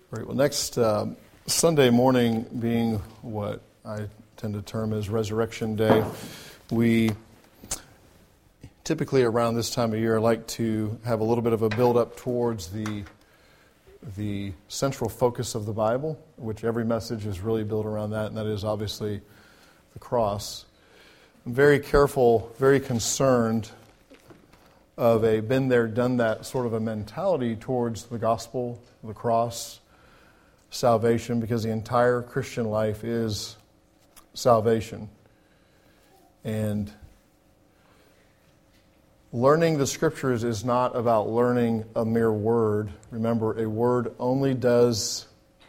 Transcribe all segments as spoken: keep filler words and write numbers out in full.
Great. Well, next uh, Sunday morning being what I tend to term as Resurrection Day, we typically around this time of year like to have a little bit of a build-up towards the the central focus of the Bible, which every message is really built around that, and that is obviously the cross. I'm very careful, very concerned of a been there, done that sort of a mentality towards the gospel, the cross, salvation, because the entire Christian life is salvation. And learning the Scriptures is not about learning a mere word. Remember, a word only does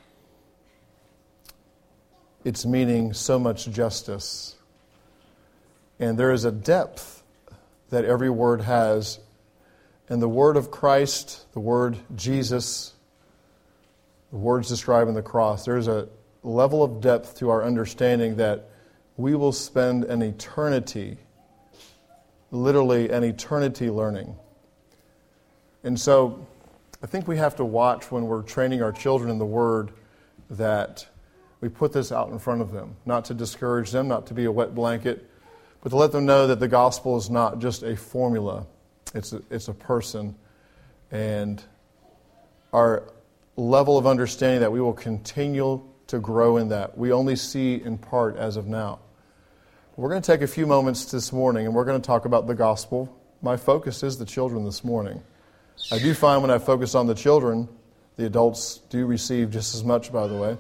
its meaning so much justice. And there is a depth that every word has. And the word of Christ, the word Jesus, the words describing the cross, there's a level of depth to our understanding that we will spend an eternity, literally an eternity learning. And so I think we have to watch when we're training our children in the Word that we put this out in front of them, not to discourage them, not to be a wet blanket, but to let them know that the gospel is not just a formula. It's a, it's a person. And our level of understanding that we will continue to grow in that. We only see in part as of now. We're going to take a few moments this morning and we're going to talk about the gospel. My focus is the children this morning. I do find when I focus on the children, the adults do receive just as much, by the way.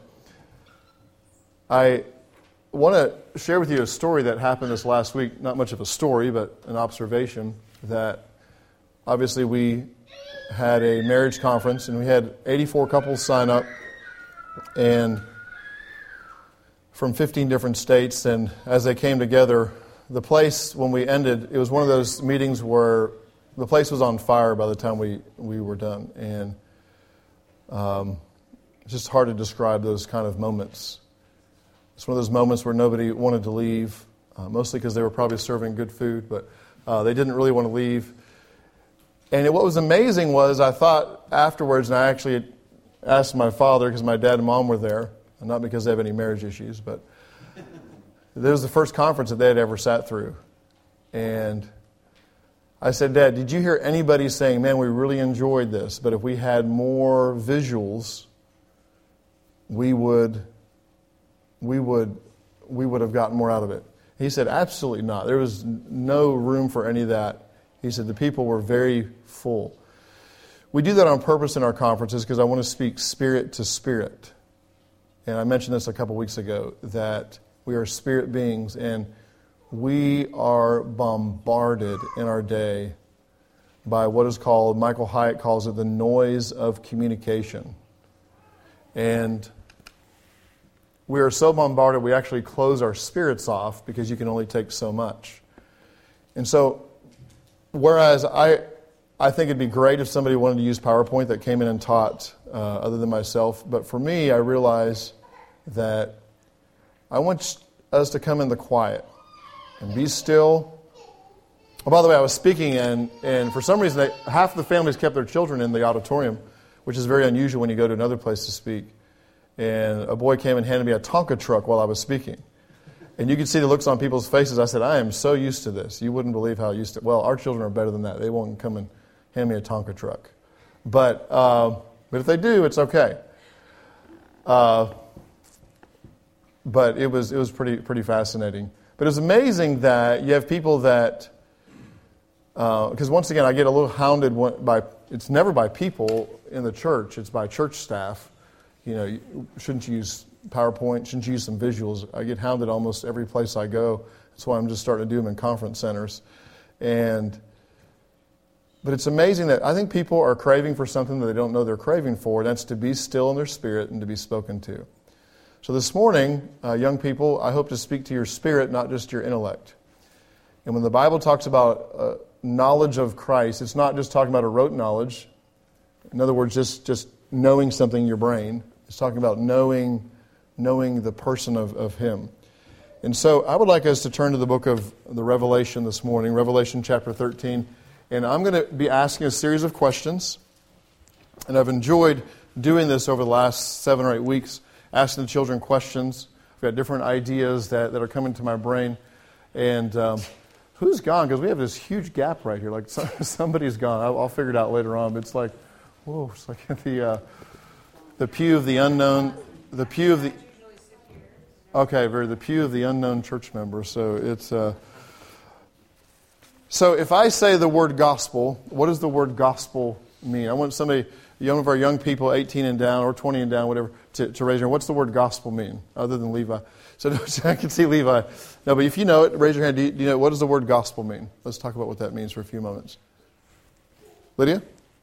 I want to share with you a story that happened this last week. Not much of a story, but an observation that obviously we had a marriage conference, and we had eighty-four couples sign up, and from fifteen different states. And as they came together, the place, when we ended, it was one of those meetings where the place was on fire by the time we, we were done. And um, it's just hard to describe those kind of moments. It's one of those moments where nobody wanted to leave, uh, mostly because they were probably serving good food, but uh, they didn't really want to leave. And it, what was amazing was I thought afterwards, and I actually asked my father, because my dad and mom were there, not because they have any marriage issues, but this was the first conference that they had ever sat through. And I said, Dad, did you hear anybody saying, man, we really enjoyed this, but if we had more visuals, we would, we would, we would have gotten more out of it? He said, absolutely not. There was no room for any of that. He said the people were very full. We do that on purpose in our conferences because I want to speak spirit to spirit. And I mentioned this a couple weeks ago, that we are spirit beings and we are bombarded in our day by what is called, Michael Hyatt calls it, the noise of communication. And we are so bombarded we actually close our spirits off because you can only take so much. And so Whereas I I think it'd be great if somebody wanted to use PowerPoint that came in and taught uh, other than myself. But for me, I realize that I want us to come in the quiet and be still. Oh, by the way, I was speaking and, and for some reason, they, half of the families kept their children in the auditorium, which is very unusual when you go to another place to speak. And a boy came and handed me a Tonka truck while I was speaking. And you could see the looks on people's faces. I said, I am so used to this. You wouldn't believe how used to it. Well, our children are better than that. They won't come and hand me a Tonka truck. But uh, but if they do, it's okay. Uh, but it was it was pretty pretty fascinating. But it was amazing that you have people that, because uh, once again, I get a little hounded by, it's never by people in the church. It's by church staff. You know, you, shouldn't you use PowerPoint, shouldn't you use some visuals? I get hounded almost every place I go. That's why I'm just starting to do them in conference centers. And but it's amazing that I think people are craving for something that they don't know they're craving for. That's to be still in their spirit and to be spoken to. So this morning, uh, young people, I hope to speak to your spirit, not just your intellect. And when the Bible talks about uh, knowledge of Christ, it's not just talking about a rote knowledge. In other words, just, just knowing something in your brain. It's talking about knowing knowing the person of, of Him. And so I would like us to turn to the book of the Revelation this morning, Revelation chapter thirteen. And I'm going to be asking a series of questions. And I've enjoyed doing this over the last seven or eight weeks, asking the children questions. I've got different ideas that, that are coming to my brain. And um, who's gone? Because we have this huge gap right here. Like somebody's gone. I'll, I'll figure it out later on. But it's like, whoa, it's like the uh, the pew of the unknown, the pew of the... Okay, very the pew of the unknown church member. So it's... Uh, so if I say the word gospel, what does the word gospel mean? I want somebody... Young of our young people, eighteen and down, or twenty and down, whatever, to, to raise your hand. What's the word gospel mean, other than Levi? So I can see Levi. No, but if you know it, raise your hand. Do you, do you know, what does the word gospel mean? Let's talk about what that means for a few moments. Lydia?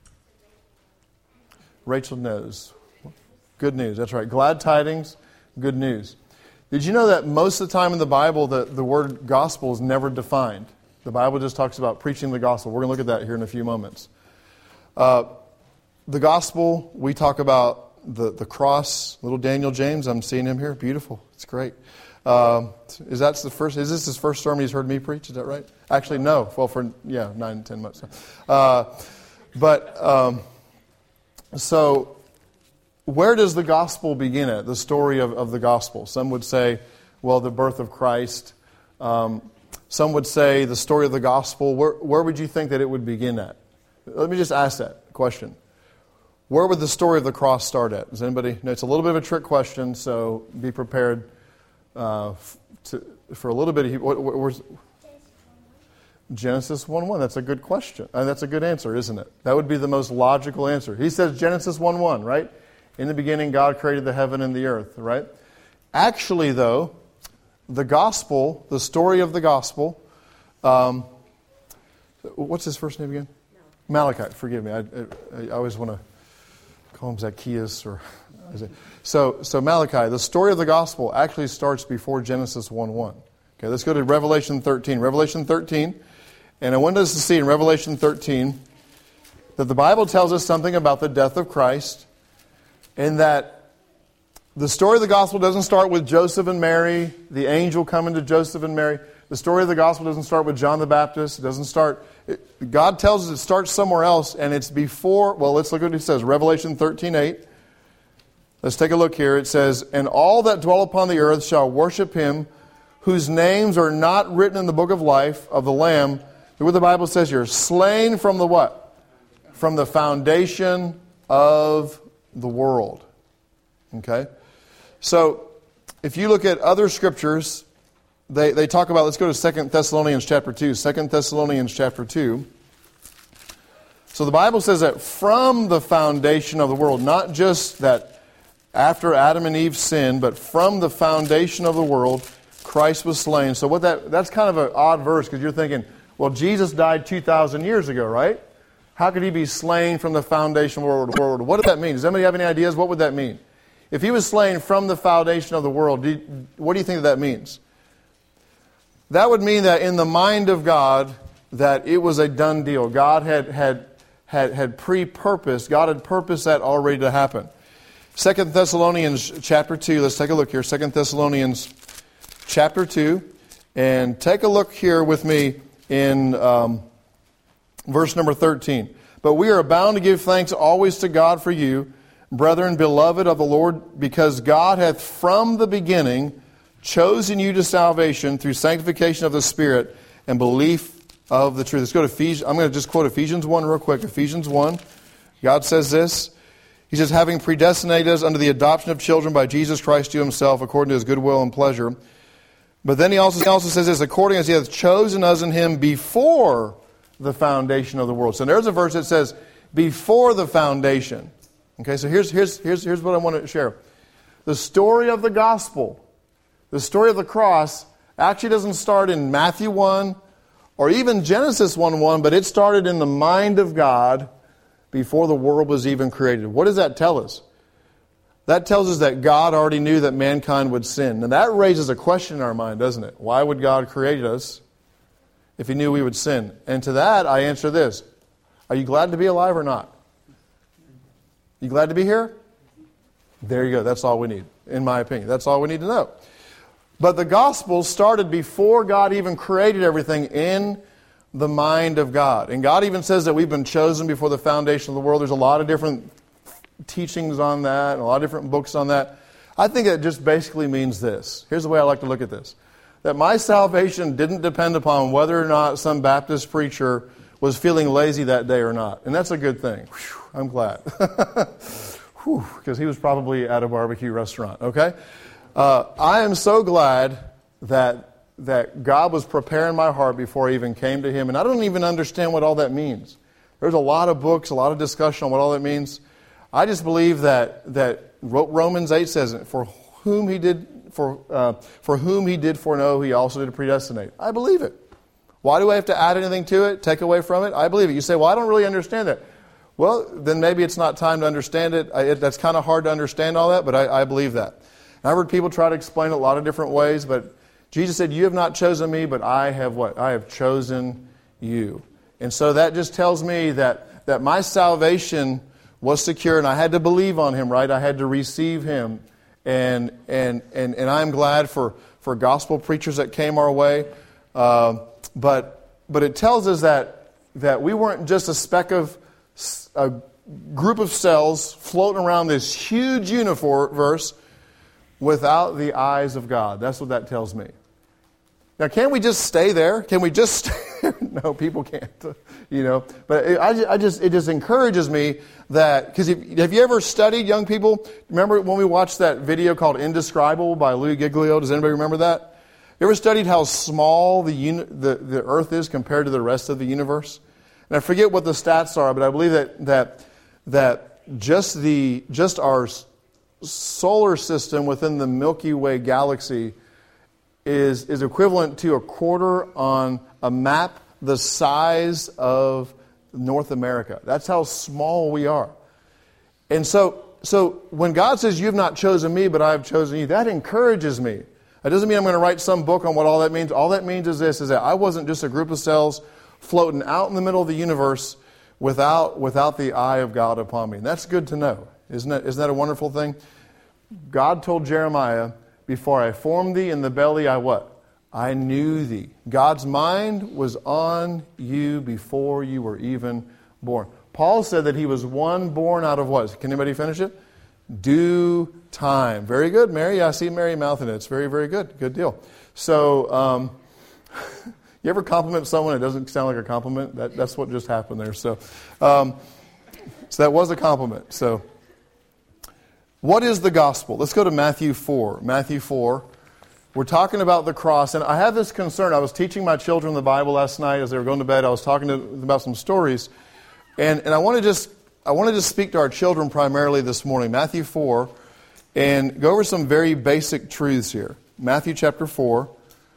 Rachel knows. Good news, that's right. Glad tidings, good news. Did you know that most of the time in the Bible, the, the word gospel is never defined? The Bible just talks about preaching the gospel. We're going to look at that here in a few moments. Uh, The gospel, we talk about the, the cross. Little Daniel James, I'm seeing him here. Beautiful. It's great. Um, is that the first? Is this his first sermon he's heard me preach? Is that right? Actually, no. Well, for yeah, nine, ten months. Uh, but um, so, where does the gospel begin at? The story of, of the gospel. Some would say, well, the birth of Christ. Um, some would say the story of the gospel. Where where would you think that it would begin at? Let me just ask that question. Where would the story of the cross start at? Does anybody know? It's a little bit of a trick question, so be prepared uh, to, for a little bit of... What, what, where's, Genesis one one. That's a good question. Uh, that's a good answer, isn't it? That would be the most logical answer. He says Genesis one one, right? In the beginning, God created the heaven and the earth, right? Actually, though, the gospel, the story of the gospel... Um, what's his first name again? Malachi. Forgive me. I, I, I always want to... call him Zacchaeus or so so Malachi, the story of the gospel actually starts before Genesis one one. Okay, let's go to Revelation thirteen. Revelation thirteen. And I want us to see in Revelation thirteen that the Bible tells us something about the death of Christ, and that the story of the gospel doesn't start with Joseph and Mary, the angel coming to Joseph and Mary. The story of the gospel doesn't start with John the Baptist. It doesn't start... It, God tells us it starts somewhere else, and it's before... Well, let's look at what it says. Revelation thirteen eight. Let's take a look here. It says, "And all that dwell upon the earth shall worship him, whose names are not written in the book of life of the Lamb." Look what the Bible says here. "Slain from the what? From the foundation of the world." Okay? So, if you look at other scriptures... They they talk about, let's go to Second Thessalonians chapter two. Second Thessalonians chapter two. So the Bible says that from the foundation of the world, not just that after Adam and Eve sinned, but from the foundation of the world, Christ was slain. So what that that's kind of an odd verse, because you're thinking, well, Jesus died two thousand years ago, right? How could he be slain from the foundation of the world? What does that mean? Does anybody have any ideas? What would that mean? If he was slain from the foundation of the world, do you, what do you think that means? That would mean that in the mind of God, that it was a done deal. God had had had, had pre-purposed, God had purposed that already to happen. Second Thessalonians chapter two, let's take a look here. Second Thessalonians chapter two, and take a look here with me in um, verse number thirteen. "But we are bound to give thanks always to God for you, brethren, beloved of the Lord, because God hath from the beginning chosen you to salvation through sanctification of the Spirit and belief of the truth." Let's go to Ephesians. I'm going to just quote Ephesians one real quick. Ephesians one. God says this. He says, "Having predestinated us unto the adoption of children by Jesus Christ to himself, according to his good will and pleasure." But then he also, he also says this, "According as he hath chosen us in him before the foundation of the world." So there's a verse that says, before the foundation. Okay, so here's, here's, here's, here's what I want to share. The story of the gospel, the story of the cross, actually doesn't start in Matthew one or even Genesis one one, but it started in the mind of God before the world was even created. What does that tell us? That tells us that God already knew that mankind would sin. And that raises a question in our mind, doesn't it? Why would God create us if he knew we would sin? And to that, I answer this. Are you glad to be alive or not? You glad to be here? There you go. That's all we need, in my opinion. That's all we need to know. But the gospel started before God even created everything in the mind of God. And God even says that we've been chosen before the foundation of the world. There's a lot of different teachings on that and a lot of different books on that. I think it just basically means this. Here's the way I like to look at this. That my salvation didn't depend upon whether or not some Baptist preacher was feeling lazy that day or not. And that's a good thing. Whew, I'm glad. Because he was probably at a barbecue restaurant, okay? Uh, I am so glad that, that God was preparing my heart before I even came to Him. And I don't even understand what all that means. There's a lot of books, a lot of discussion on what all that means. I just believe that that Romans eight says it, for whom he did for uh, for whom he did foreknow, he also did predestinate. I believe it. Why do I have to add anything to it, take away from it? I believe it. You say, well, I don't really understand that. Well, then maybe it's not time to understand it. I, it that's kind of hard to understand all that, but I, I believe that. And I've heard people try to explain it a lot of different ways, but Jesus said, you have not chosen me, but I have what? I have chosen you. And so that just tells me that, that my salvation was secure, and I had to believe on Him, right? I had to receive Him. And and and, and I'm glad for, for gospel preachers that came our way. Uh, but but it tells us that that we weren't just a speck of, a group of cells floating around this huge universe without the eyes of God. That's what that tells me. Now, can't we just stay there? Can we just stay there? No, people can't, you know. But it, I, I just, it just encourages me that, because have you ever studied, young people? Remember when we watched that video called Indescribable by Louis Giglio? Does anybody remember that? You ever studied how small the, uni, the the Earth is compared to the rest of the universe? And I forget what the stats are, but I believe that that that just the just our solar system within the Milky Way galaxy is is equivalent to a quarter on a map the size of North America. That's how small we are. And so so when God says, you have not chosen me, but I have chosen you, that encourages me. That doesn't mean I'm going to write some book on what all that means. All that means is this, is that I wasn't just a group of cells floating out in the middle of the universe without without the eye of God upon me. And that's good to know. Isn't that, isn't that a wonderful thing? God told Jeremiah, before I formed thee in the belly, I what? I knew thee. God's mind was on you before you were even born. Paul said that he was one born out of what? Can anybody finish it? Due time. Very good, Mary. I see Mary mouthing it. It's very, very good. Good deal. So, um, you ever compliment someone, it doesn't sound like a compliment? That, that's what just happened there. So, um, so that was a compliment. So, what is the gospel? Let's go to Matthew four. Matthew four. We're talking about the cross, and I have this concern. I was teaching my children the Bible last night as they were going to bed. I was talking to them about some stories, and, and I want to just I want to just speak to our children primarily this morning. Matthew four, and go over some very basic truths here. Matthew chapter four,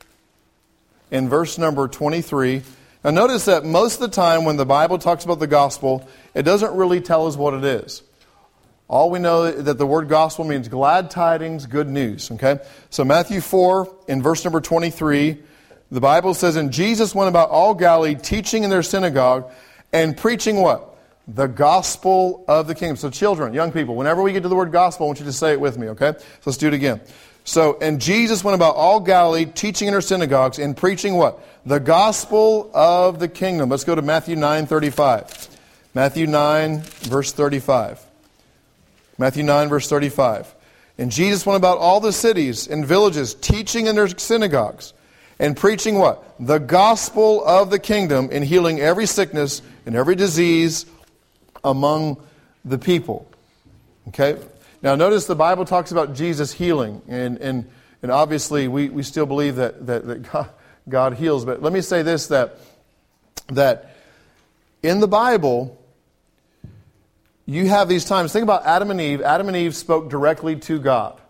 in verse number twenty-three. Now notice that most of the time when the Bible talks about the gospel, it doesn't really tell us what it is. All we know that the word gospel means glad tidings, good news. Okay? So Matthew four, in verse number twenty-three, the Bible says, and Jesus went about all Galilee, teaching in their synagogue, and preaching what? The gospel of the kingdom. So children, young people, whenever we get to the word gospel, I want you to say it with me, okay? So let's do it again. So, and Jesus went about all Galilee, teaching in their synagogues, and preaching what? The gospel of the kingdom. Let's go to Matthew nine thirty-five. Matthew nine, verse thirty-five. Matthew nine, verse thirty-five. And Jesus went about all the cities and villages, teaching in their synagogues, and preaching what? The gospel of the kingdom, and healing every sickness and every disease among the people. Okay? Now notice the Bible talks about Jesus healing, and and, and obviously we, we still believe that, that, that God, God heals. But let me say this, that that in the Bible, you have these times. Think about Adam and Eve. Adam and Eve spoke directly to God.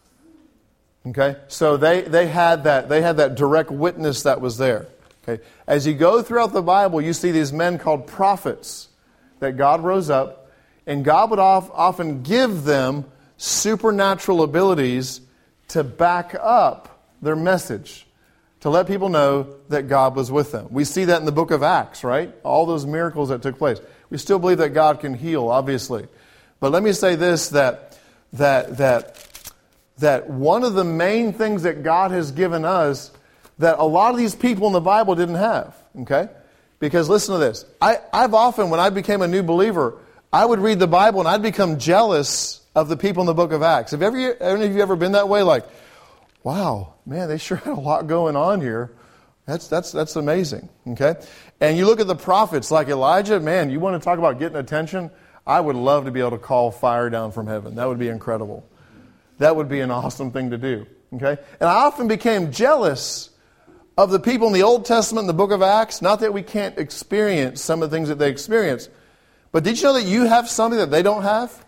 Okay? So they, they had that they had that direct witness that was there. Okay? As you go throughout the Bible, you see these men called prophets that God rose up, and God would often give them supernatural abilities to back up their message, to let people know that God was with them. We see that in the book of Acts, right? All those miracles that took place. We still believe that God can heal, obviously. But let me say this, that that that that one of the main things that God has given us that a lot of these people in the Bible didn't have, okay? Because listen to this. I, I've often, when I became a new believer, I would read the Bible and I'd become jealous of the people in the book of Acts. Have ever, any of you ever been that way? Like, wow, man, they sure had a lot going on here. That's that's that's amazing. Okay? And you look at the prophets like Elijah, man, you want to talk about getting attention? I would love to be able to call fire down from heaven. That would be incredible. That would be an awesome thing to do. Okay? And I often became jealous of the people in the Old Testament and the book of Acts. Not that we can't experience some of the things that they experience, but did you know that you have something that they don't have?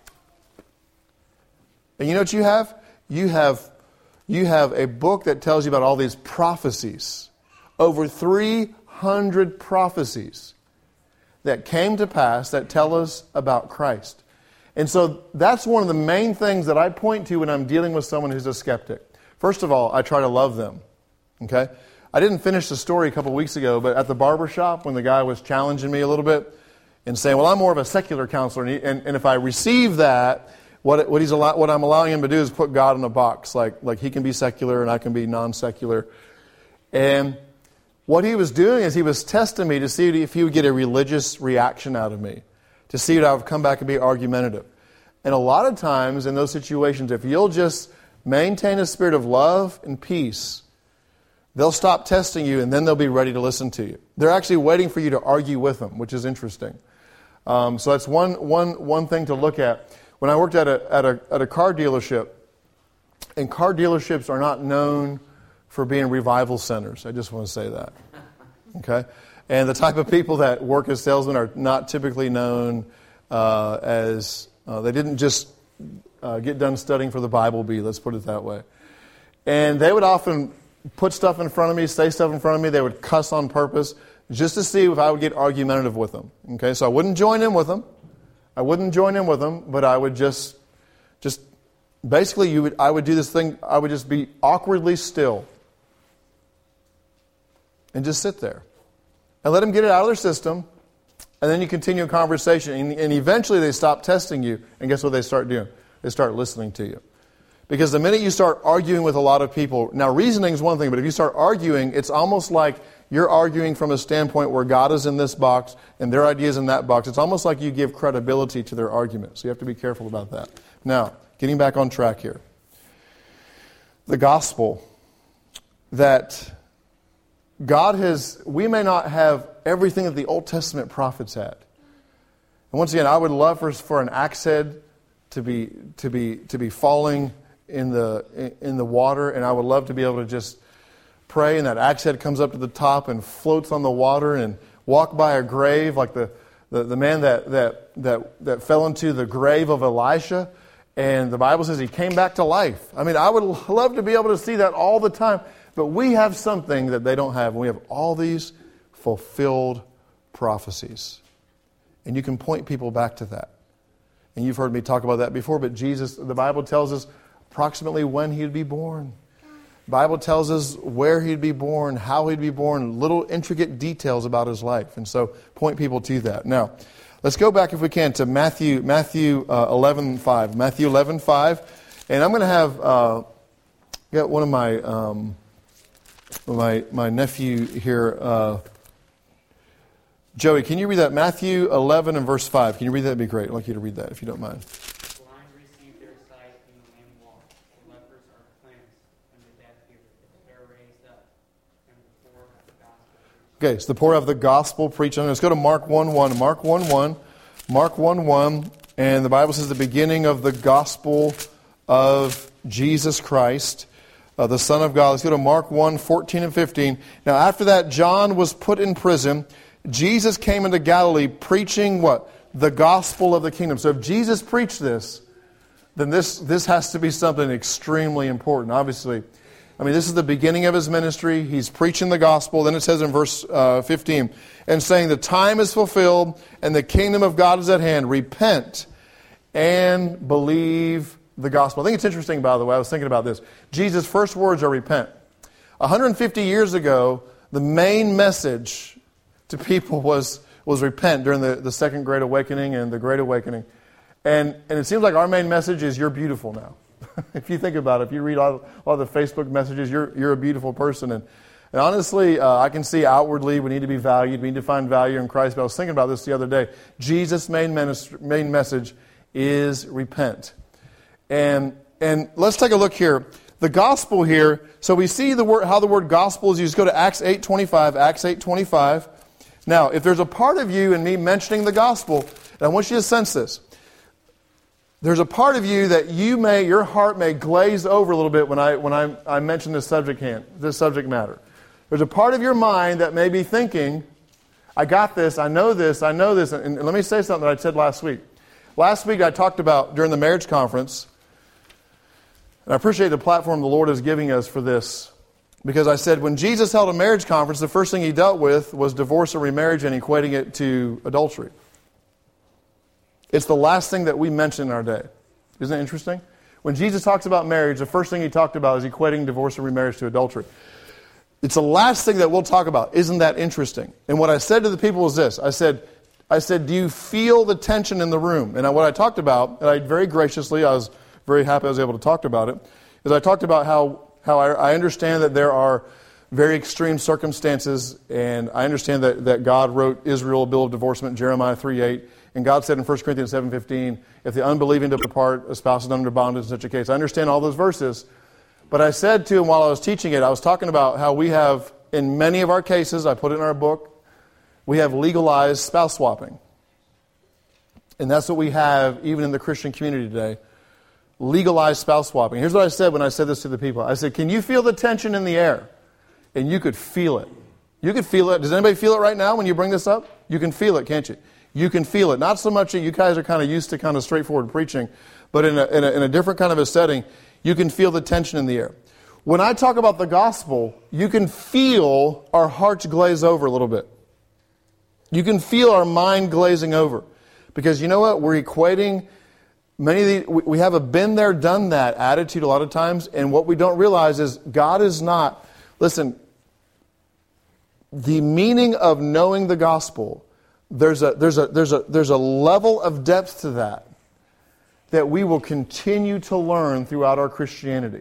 And you know what you have? You have you have a book that tells you about all these prophecies. Over three hundred prophecies that came to pass that tell us about Christ. And so that's one of the main things that I point to when I'm dealing with someone who's a skeptic. First of all, I try to love them. Okay? I didn't finish the story a couple weeks ago, but at the barber shop when the guy was challenging me a little bit and saying, well, I'm more of a secular counselor, and, he, and, and if I receive that, what, what, he's allow, what I'm allowing him to do is put God in a box. Like, like he can be secular and I can be non-secular. And what he was doing is he was testing me to see if he would get a religious reaction out of me, to see if I would come back and be argumentative. And a lot of times in those situations, if you'll just maintain a spirit of love and peace, they'll stop testing you and then they'll be ready to listen to you. They're actually waiting for you to argue with them, which is interesting. Um, so that's one, one, one thing to look at. When I worked at a, at a, at a car dealership, and car dealerships are not known for being revival centers. I just want to say that. Okay? And the type of people that work as salesmen are not typically known uh, as, uh, they didn't just uh, get done studying for the Bible Bee, let's put it that way. And they would often put stuff in front of me, say stuff in front of me, they would cuss on purpose, just to see if I would get argumentative with them. Okay? So I wouldn't join in with them. I wouldn't join in with them, but I would just, just, basically you would, I would do this thing, I would just be awkwardly still. And just sit there. And let them get it out of their system. And then you continue a conversation. And, and eventually they stop testing you. And guess what they start doing? They start listening to you. Because the minute you start arguing with a lot of people, now reasoning is one thing, but if you start arguing, it's almost like you're arguing from a standpoint where God is in this box and their idea is in that box. It's almost like you give credibility to their argument. So you have to be careful about that. Now, getting back on track here. The gospel that God has, we may not have everything that the Old Testament prophets had. And once again, I would love for, for an axe head to be to be to be falling in the in the water, and I would love to be able to just pray, and that axe head comes up to the top and floats on the water, and walk by a grave like the, the, the man that, that that that fell into the grave of Elisha, and the Bible says he came back to life. I mean, I would love to be able to see that all the time. But we have something that they don't have. We have all these fulfilled prophecies. And you can point people back to that. And you've heard me talk about that before, but Jesus, the Bible tells us approximately when he'd be born. The Bible tells us where he'd be born, how he'd be born, little intricate details about his life. And so point people to that. Now, let's go back if we can to Matthew Matthew uh, eleven five. Matthew eleven five. And I'm going to have uh, got one of my... Um, My my nephew here, uh, Joey, can you read that? Matthew eleven and verse five. Can you read that? That'd be great. I'd like you to read that if you don't mind. The blind receive their sight and the lame walk. The lepers are cleansed and the deaf hear. They are raised up and the poor have the gospel. Okay, so the poor have the gospel preached. Let's go to Mark one one. Mark one one. Mark one one. And the Bible says the beginning of the gospel of Jesus Christ. Uh, the Son of God. Let's go to Mark one, fourteen and fifteen. Now after that, John was put in prison. Jesus came into Galilee preaching what? The gospel of the kingdom. So if Jesus preached this, then this, this has to be something extremely important. Obviously, I mean, this is the beginning of his ministry. He's preaching the gospel. Then it says in verse uh, fifteen, and saying the time is fulfilled and the kingdom of God is at hand. Repent and believe the gospel. I think it's interesting, by the way, I was thinking about this. Jesus' first words are repent. one hundred fifty years ago, the main message to people was, was repent during the, the Second Great Awakening and the Great Awakening. And, and it seems like our main message is you're beautiful now. If you think about it, if you read all, all the Facebook messages, you're, you're a beautiful person. And And honestly, uh, I can see outwardly we need to be valued. We need to find value in Christ. But I was thinking about this the other day. Jesus' main, ministry, main message is repent. And and let's take a look here. The gospel here, so we see the word, how the word gospel is used. Go to Acts eight twenty-five, Acts eight twenty-five. Now, if there's a part of you in me mentioning the gospel, and I want you to sense this. There's a part of you that you may, your heart may glaze over a little bit when I when I, I mention this subject hand, this subject matter. There's a part of your mind that may be thinking, I got this, I know this, I know this. And, and let me say something that I said last week. Last week I talked about, during the marriage conference, and I appreciate the platform the Lord is giving us for this, because I said when Jesus held a marriage conference, the first thing he dealt with was divorce or remarriage and equating it to adultery. It's the last thing that we mention in our day. Isn't that interesting? When Jesus talks about marriage, the first thing he talked about is equating divorce or remarriage to adultery. It's the last thing that we'll talk about. Isn't that interesting? And what I said to the people was this. I said, I said, do you feel the tension in the room? And what I talked about, and I very graciously, I was very happy I was able to talk about it, is I talked about how, how I, I understand that there are very extreme circumstances, and I understand that, that God wrote Israel a bill of divorcement, Jeremiah three eight, and God said in First Corinthians seven fifteen, if the unbelieving depart, a spouse is under bondage in such a case. I understand all those verses. But I said to him while I was teaching it, I was talking about how we have, in many of our cases, I put it in our book, we have legalized spouse swapping. And that's what we have even in the Christian community today. Legalized spouse swapping. Here's what I said when I said this to the people. I said, can you feel the tension in the air? And you could feel it. You could feel it. Does anybody feel it right now when you bring this up? You can feel it, can't you? You can feel it. Not so much that you guys are kind of used to kind of straightforward preaching, but in a, in a, in a different kind of a setting, you can feel the tension in the air. When I talk about the gospel, you can feel our hearts glaze over a little bit. You can feel our mind glazing over. Because you know what? We're equating many of the, we have a been there, done that attitude a lot of times, and what we don't realize is God is not, listen, the meaning of knowing the gospel, there's a there's a there's a there's a level of depth to that that we will continue to learn throughout our Christianity.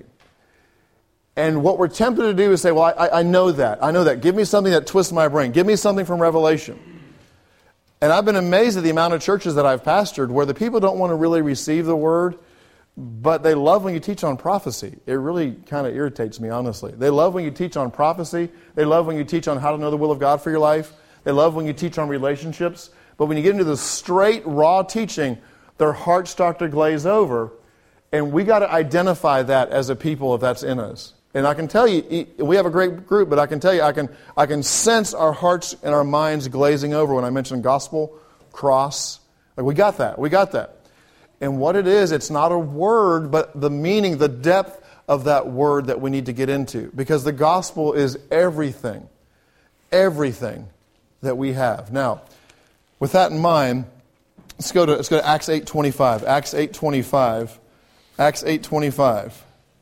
And what we're tempted to do is say, well, I, I know that. I know that. Give me something that twists my brain. Give me something from Revelation. And I've been amazed at the amount of churches that I've pastored where the people don't want to really receive the word, but they love when you teach on prophecy. It really kind of irritates me, honestly. They love when you teach on prophecy. They love when you teach on how to know the will of God for your life. They love when you teach on relationships. But when you get into the straight, raw teaching, their hearts start to glaze over. And we got to identify that as a people if that's in us. And I can tell you, we have a great group, but I can tell you, I can I can sense our hearts and our minds glazing over when I mention gospel, cross. Like we got that. We got that. And what it is, it's not a word, but the meaning, the depth of that word that we need to get into. Because the gospel is everything. Everything that we have. Now, with that in mind, let's go to let's go to Acts eight twenty-five. Acts eight twenty-five. Acts eight twenty-five.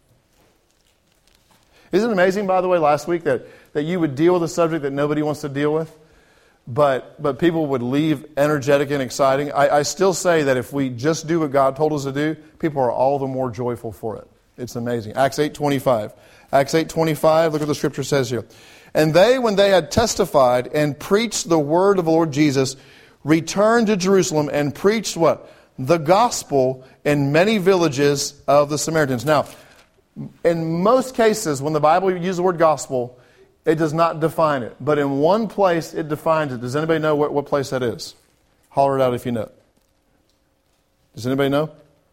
Isn't it amazing, by the way, last week that, that you would deal with a subject that nobody wants to deal with, but but people would leave energetic and exciting? I, I still say that if we just do what God told us to do, people are all the more joyful for it. It's amazing. Acts eight twenty-five. Acts eight twenty-five, look what the Scripture says here. And they, when they had testified and preached the word of the Lord Jesus, returned to Jerusalem and preached what? The gospel in many villages of the Samaritans. Now, in most cases, when the Bible uses the word gospel, it does not define it. But in one place, it defines it. Does anybody know what, what place that is? Holler it out if you know. Does anybody know?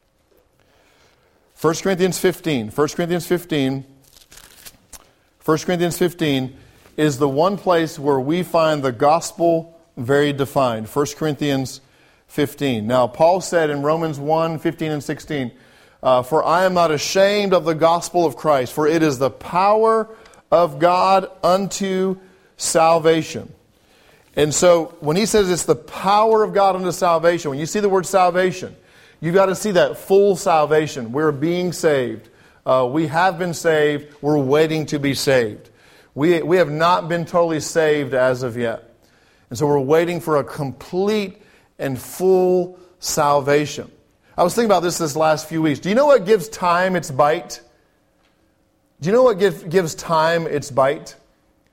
First Corinthians fifteen. First Corinthians fifteen. First Corinthians fifteen is the one place where we find the gospel very defined. First Corinthians fifteen. Now, Paul said in Romans one, fifteen and sixteen, Uh, for I am not ashamed of the gospel of Christ, for it is the power of God unto salvation. And so when he says it's the power of God unto salvation, when you see the word salvation, you've got to see that full salvation. We're being saved. Uh, we have been saved. We're waiting to be saved. We, we have not been totally saved as of yet. And so we're waiting for a complete and full salvation. I was thinking about this this last few weeks. Do you know what gives time its bite? Do you know what give, gives time its bite?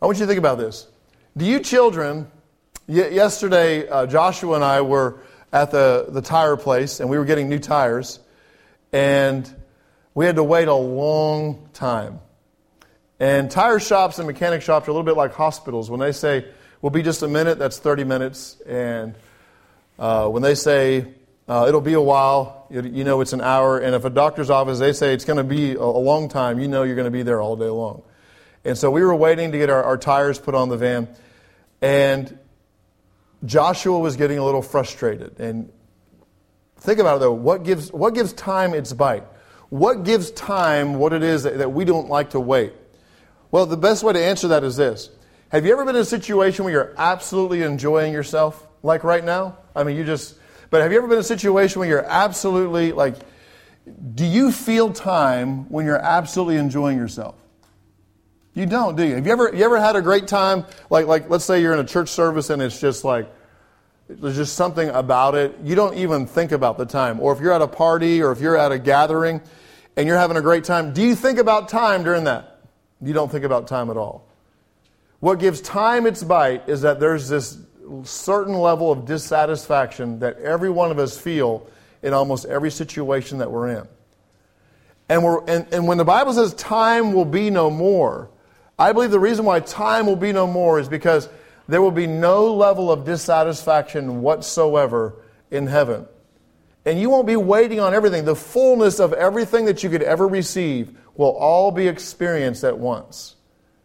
I want you to think about this. Do you children, y- yesterday uh, Joshua and I were at the, the tire place, and we were getting new tires, and we had to wait a long time. And tire shops and mechanic shops are a little bit like hospitals. When they say, we'll be just a minute, that's thirty minutes. And uh, when they say, uh, it'll be a while, you, you know it's an hour. And if a doctor's office, they say it's going to be a, a long time, you know you're going to be there all day long. And so we were waiting to get our, our tires put on the van. And Joshua was getting a little frustrated. And think about it, though. What gives, what gives time its bite? What gives time what it is that, that we don't like to wait? Well, the best way to answer that is this. Have you ever been in a situation where you're absolutely enjoying yourself, like right now? I mean, you just... But have you ever been in a situation where you're absolutely, like... Do you feel time when you're absolutely enjoying yourself? You don't, do you? Have you ever you ever had a great time? Like, like let's say you're in a church service and it's just like... There's just something about it. You don't even think about the time. Or if you're at a party or if you're at a gathering and you're having a great time, do you think about time during that? You don't think about time at all. What gives time its bite is that there's this certain level of dissatisfaction that every one of us feel in almost every situation that we're in. And, we're, and, and when the Bible says time will be no more, I believe the reason why time will be no more is because there will be no level of dissatisfaction whatsoever in heaven. And you won't be waiting on everything. The fullness of everything that you could ever receive will all be experienced at once.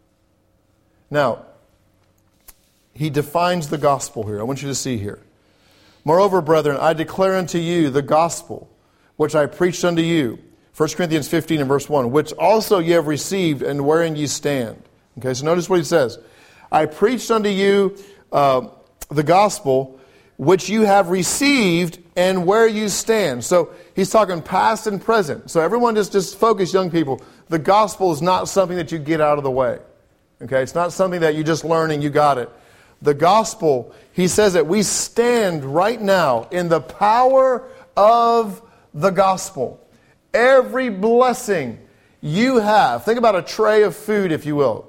Now, he defines the gospel here. I want you to see here. Moreover, brethren, I declare unto you the gospel, which I preached unto you. First Corinthians fifteen and verse one, which also ye have received and wherein ye stand. Okay, so notice what he says. I preached unto you uh, the gospel, which you have received and where you stand. So he's talking past and present. So everyone just, just focus, young people. The gospel is not something that you get out of the way. Okay, it's not something that you just learn and you got it. The gospel, he says that we stand right now in the power of the gospel. Every blessing you have. Think about a tray of food, if you will.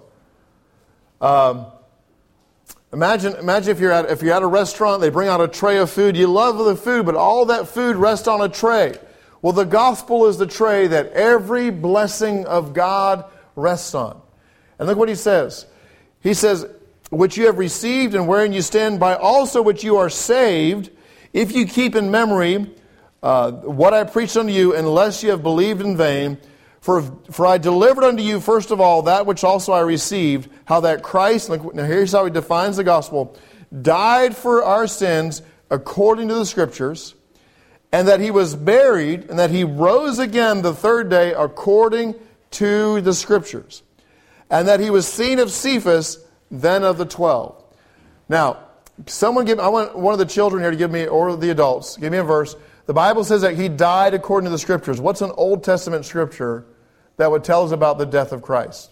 Um, imagine, imagine if you're at if you're at a restaurant, they bring out a tray of food. You love the food, but all that food rests on a tray. Well, the gospel is the tray that every blessing of God rests on. And look what he says. He says, which you have received and wherein you stand, by also which you are saved, if you keep in memory uh, what I preached unto you, unless you have believed in vain. For, for I delivered unto you, first of all, that which also I received, how that Christ, now here's how he defines the gospel, died for our sins according to the Scriptures, and that he was buried, and that he rose again the third day according to the Scriptures, and that he was seen of Cephas, then of the twelve. Now, someone give, I want one of the children here to give me, or the adults, give me a verse. The Bible says that he died according to the Scriptures. What's an Old Testament scripture that would tell us about the death of Christ?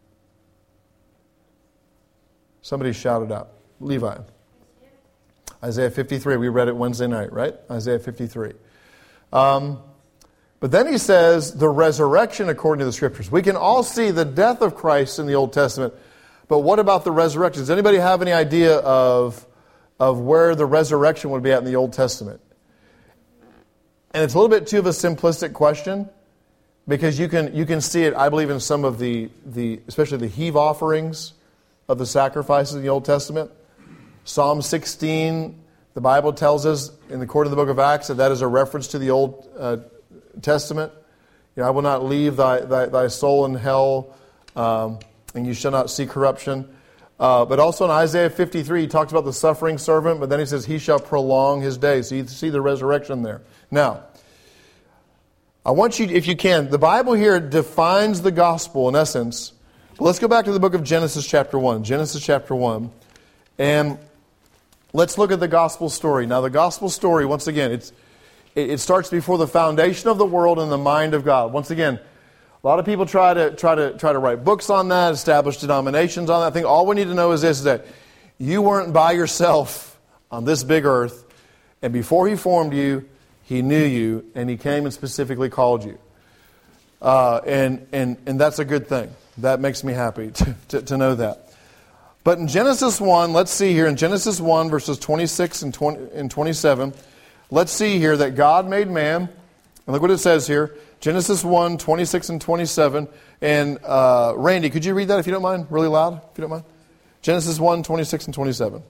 Somebody shouted out. Levi. Isaiah fifty-three. We read it Wednesday night, right? Isaiah fifty-three. Um, but then he says the resurrection according to the Scriptures. We can all see the death of Christ in the Old Testament. But what about the resurrection? Does anybody have any idea of, of where the resurrection would be at in the Old Testament? And it's a little bit too of a simplistic question, because you can you can see it, I believe, in some of the, the especially the heave offerings of the sacrifices in the Old Testament. Psalm sixteen, the Bible tells us in the court of the book of Acts that that is a reference to the Old uh, Testament. You know, I will not leave thy, thy, thy soul in hell, um, and you shall not see corruption. Uh, but also in Isaiah fifty-three, he talks about the suffering servant, but then he says, he shall prolong his days. So you see the resurrection there. Now, I want you, if you can, the Bible here defines the gospel in essence. But let's go back to the book of Genesis chapter one. Genesis chapter one. And let's look at the gospel story. Now, the gospel story, once again, it's it, it starts before the foundation of the world in the mind of God. Once again, a lot of people try to try to try to write books on that, establish denominations on that. I think all we need to know is this: is that you weren't by yourself on this big earth, and before He formed you, He knew you, and He came and specifically called you. Uh, and and and that's a good thing. That makes me happy to, to, to know that. But in Genesis one, let's see here, in Genesis one, verses twenty-six and, twenty, and twenty-seven, let's see here that God made man. And look what it says here. Genesis one, twenty-six and twenty-seven. And uh, Randy, could you read that if you don't mind? Really loud, if you don't mind. Genesis one, twenty-six and twenty-seven.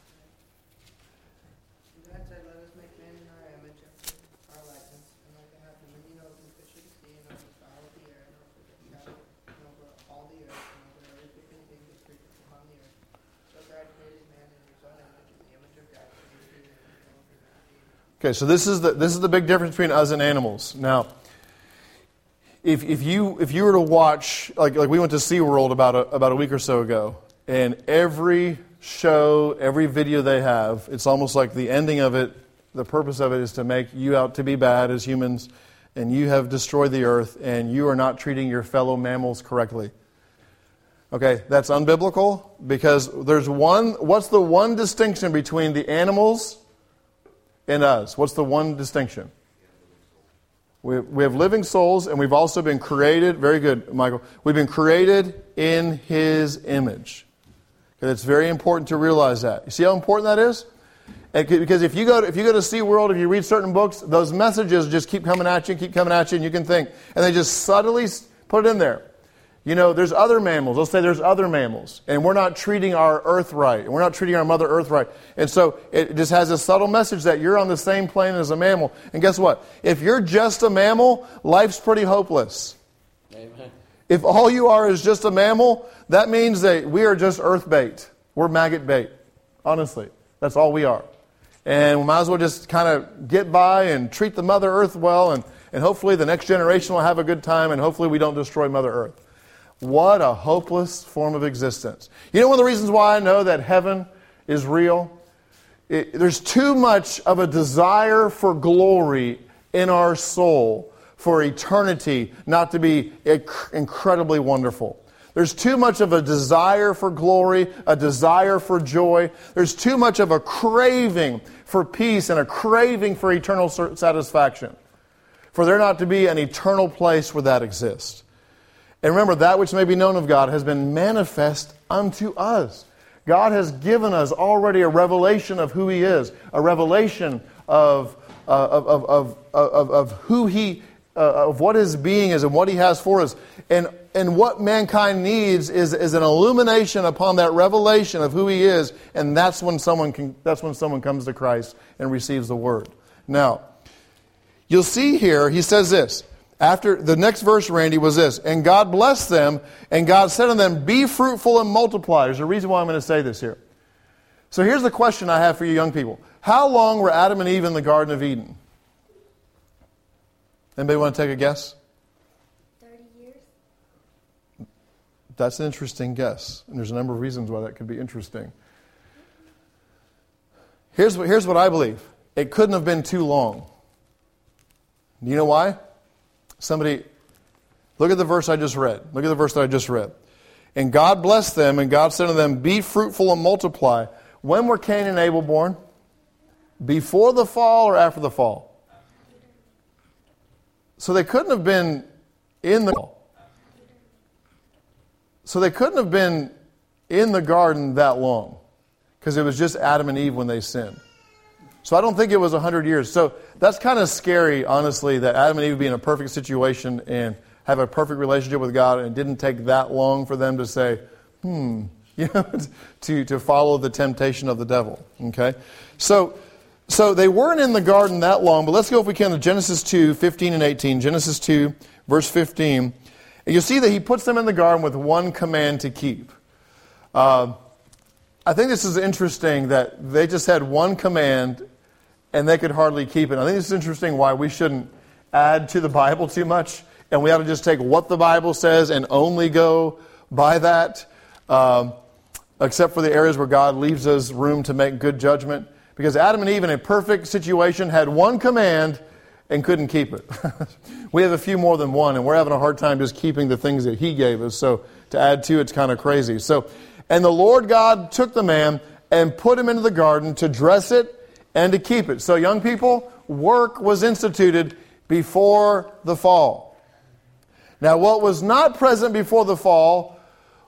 Okay, so this is the this is the big difference between us and animals. Now, if if you if you were to watch, like like we went to SeaWorld about a, about a week or so ago, and every show, every video they have, it's almost like the ending of it, the purpose of it is to make you out to be bad as humans, and you have destroyed the earth, and you are not treating your fellow mammals correctly. Okay, that's unbiblical, because there's one, what's the one distinction between the animals and us? What's the one distinction? We, we have living souls, and we've also been created, very good, Michael, we've been created in His image. Okay, it's very important to realize that. You see how important that is? And because if you go to, if you go to SeaWorld, if you read certain books, those messages just keep coming at you, keep coming at you, and you can think, and they just subtly put it in there. You know, there's other mammals. Let's say there's other mammals. And we're not treating our earth right. And we're not treating our Mother Earth right. And so it just has a subtle message that you're on the same plane as a mammal. And guess what? If you're just a mammal, life's pretty hopeless. Amen. If all you are is just a mammal, that means that we are just earth bait. We're maggot bait. Honestly. That's all we are. And we might as well just kind of get by and treat the Mother Earth well. And, and hopefully the next generation will have a good time. And hopefully we don't destroy Mother Earth. What a hopeless form of existence. You know one of the reasons why I know that heaven is real? It, there's too much of a desire for glory in our soul for eternity not to be incredibly wonderful. There's too much of a desire for glory, a desire for joy. There's too much of a craving for peace and a craving for eternal satisfaction. For there not to be an eternal place where that exists. And remember, that which may be known of God has been manifest unto us. God has given us already a revelation of who He is, a revelation of uh, of, of, of, of, of who He, uh, of what His being is and what He has for us. And and what mankind needs is, is an illumination upon that revelation of who He is, and that's when someone can, that's when someone comes to Christ and receives the Word. Now, you'll see here, He says this. After the next verse, Randy, was this. And God blessed them, and God said unto them, be fruitful and multiply. There's a reason why I'm going to say this here. So here's the question I have for you young people. How long were Adam and Eve in the Garden of Eden? Anybody want to take a guess? thirty years. That's an interesting guess. And there's a number of reasons why that could be interesting. Here's what, here's what I believe. It couldn't have been too long. Do you know why? Somebody, look at the verse I just read. Look at the verse that I just read. And God blessed them, and God said to them, be fruitful and multiply. When were Cain and Abel born? Before the fall or after the fall? So they couldn't have been in the fall. So they couldn't have been in the garden that long. Because it was just Adam and Eve when they sinned. So I don't think it was one hundred years. So that's kind of scary, honestly, that Adam and Eve would be in a perfect situation and have a perfect relationship with God, and it didn't take that long for them to say, hmm, you know, to, to follow the temptation of the devil. Okay? So so they weren't in the garden that long, but let's go, if we can, to Genesis two, fifteen and eighteen. Genesis two, verse fifteen. And you'll see that He puts them in the garden with one command to keep. Uh, I think this is interesting that they just had one command and they could hardly keep it. I think it's interesting why we shouldn't add to the Bible too much, and we ought to just take what the Bible says and only go by that, um, except for the areas where God leaves us room to make good judgment. Because Adam and Eve, in a perfect situation, had one command and couldn't keep it. We have a few more than one, and we're having a hard time just keeping the things that He gave us. So to add to it's kind of crazy. So, and the Lord God took the man and put him into the garden to dress it and to keep it. So young people, work was instituted before the fall. Now what was not present before the fall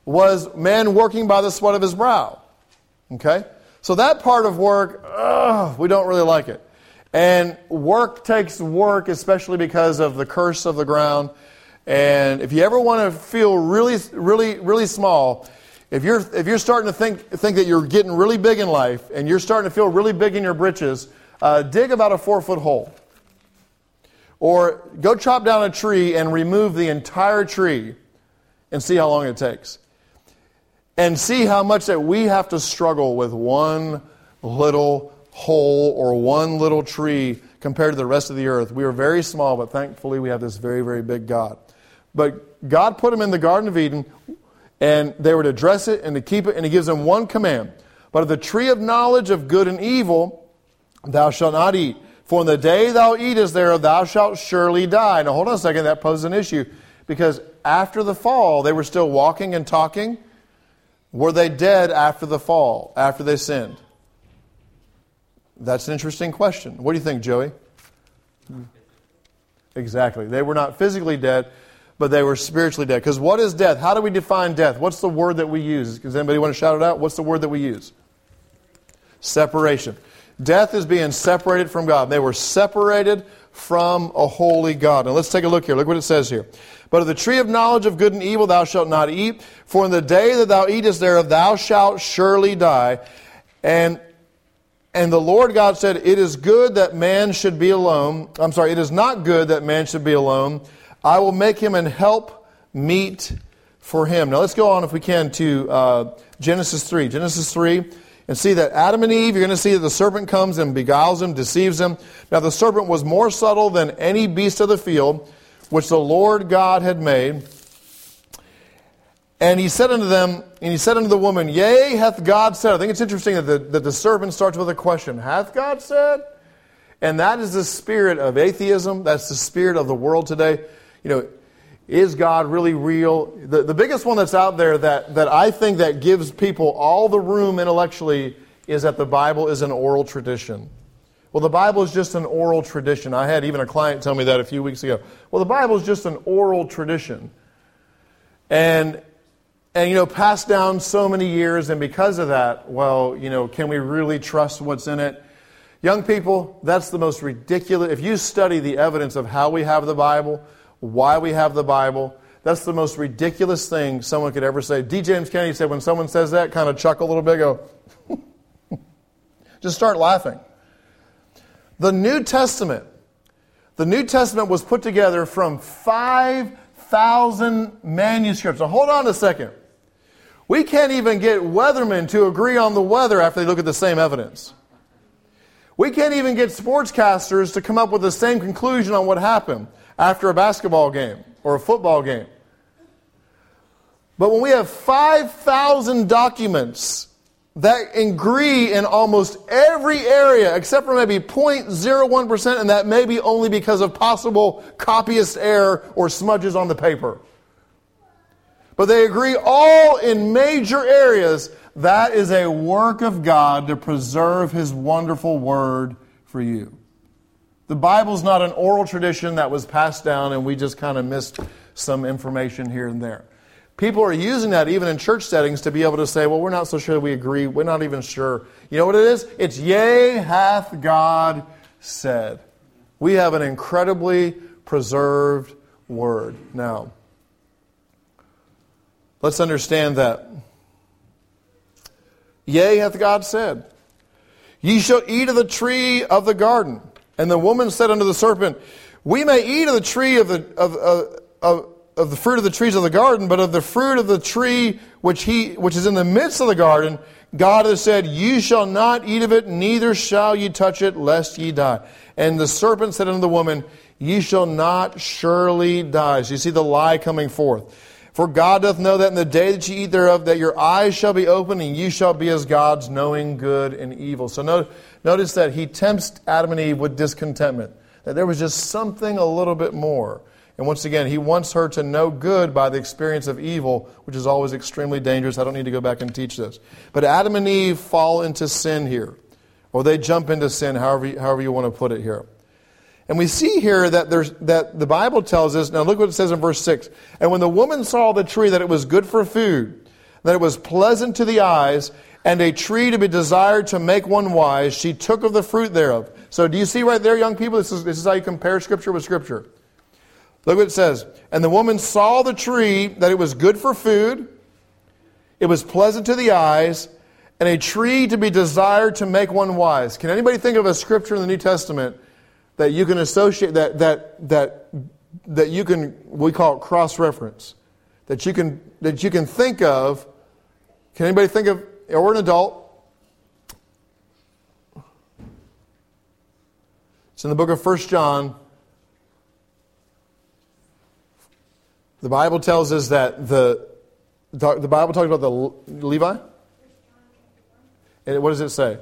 was man working by the sweat of his brow. Okay? So that part of work, ugh, we don't really like it. And work takes work, especially because of the curse of the ground. And if you ever want to feel really, really, really small, if you're if you're starting to think think that you're getting really big in life, and you're starting to feel really big in your britches, uh, dig about a four foot hole, or go chop down a tree and remove the entire tree, and see how long it takes, and see how much that we have to struggle with one little hole or one little tree compared to the rest of the earth. We are very small, but thankfully we have this very, very big God. But God put them in the Garden of Eden, and they were to dress it and to keep it, and He gives them one command. But of the tree of knowledge of good and evil, thou shalt not eat. For in the day thou eatest thereof, thou shalt surely die. Now hold on a second, that poses an issue. Because after the fall, they were still walking and talking. Were they dead after the fall, after they sinned? That's an interesting question. What do you think, Joey? Exactly. They were not physically dead, but they were spiritually dead. Because what is death? How do we define death? What's the word that we use? Does anybody want to shout it out? What's the word that we use? Separation. Death is being separated from God. They were separated from a holy God. Now let's take a look here. Look what it says here. But of the tree of knowledge of good and evil thou shalt not eat, for in the day that thou eatest thereof thou shalt surely die. And And the Lord God said, it is good that man should be alone. I'm sorry, it is not good that man should be alone. I will make him an help meet for him. Now let's go on, if we can, to uh, Genesis three. Genesis three, and see that Adam and Eve, you're going to see that the serpent comes and beguiles them, deceives them. Now the serpent was more subtle than any beast of the field, which the Lord God had made. And he said unto them, and he said unto the woman, yea, hath God said. I think it's interesting that the, that the serpent starts with a question. Hath God said? And that is the spirit of atheism. That's the spirit of the world today. You know, is God really real? The, the biggest one that's out there that, that I think that gives people all the room intellectually is that the Bible is an oral tradition. Well, the Bible is just an oral tradition. I had even a client tell me that a few weeks ago. Well, the Bible is just an oral tradition. And And, you know, passed down so many years, and because of that, well, you know, can we really trust what's in it? Young people, that's the most ridiculous. If you study the evidence of how we have the Bible, why we have the Bible, that's the most ridiculous thing someone could ever say. D. James Kennedy said when someone says that, kind of chuckle a little bit, go, just start laughing. The New Testament, the New Testament was put together from five thousand manuscripts. Now hold on a second. We can't even get weathermen to agree on the weather after they look at the same evidence. We can't even get sportscasters to come up with the same conclusion on what happened after a basketball game or a football game. But when we have five thousand documents that agree in almost every area except for maybe zero point zero one percent, and that may be only because of possible copyist error or smudges on the paper. But they agree all in major areas. That is a work of God to preserve His wonderful Word for you. The Bible's not an oral tradition that was passed down and we just kind of missed some information here and there. People are using that even in church settings to be able to say, well, we're not so sure we agree. We're not even sure. You know what it is? It's yea, hath God said. We have an incredibly preserved Word. Now, let's understand that. Yea, hath God said, ye shall eat of the tree of the garden. And the woman said unto the serpent, we may eat of the tree of the of, of, of of the fruit of the trees of the garden, but of the fruit of the tree which he which is in the midst of the garden, God has said, ye shall not eat of it, neither shall ye touch it, lest ye die. And the serpent said unto the woman, ye shall not surely die. So you see the lie coming forth. For God doth know that in the day that ye eat thereof, that your eyes shall be opened, and ye shall be as gods, knowing good and evil. So note, notice that he tempts Adam and Eve with discontentment, that there was just something a little bit more. And once again, he wants her to know good by the experience of evil, which is always extremely dangerous. I don't need to go back and teach this. But Adam and Eve fall into sin here. Or they jump into sin, however you, however you want to put it here. And we see here that there's that the Bible tells us, now look what it says in verse six. And when the woman saw the tree that it was good for food, that it was pleasant to the eyes, and a tree to be desired to make one wise. She took of the fruit thereof. So do you see right there, young people? This is, this is how you compare Scripture with Scripture. Look what it says. And the woman saw the tree, that it was good for food, it was pleasant to the eyes, and a tree to be desired to make one wise. Can anybody think of a Scripture in the New Testament that you can associate, that that that that you can, we call it cross-reference, that you can that you can think of? Can anybody think of, or an adult? It's in the book of First John. The Bible tells us that the the Bible talks about the Levi. And what does it say?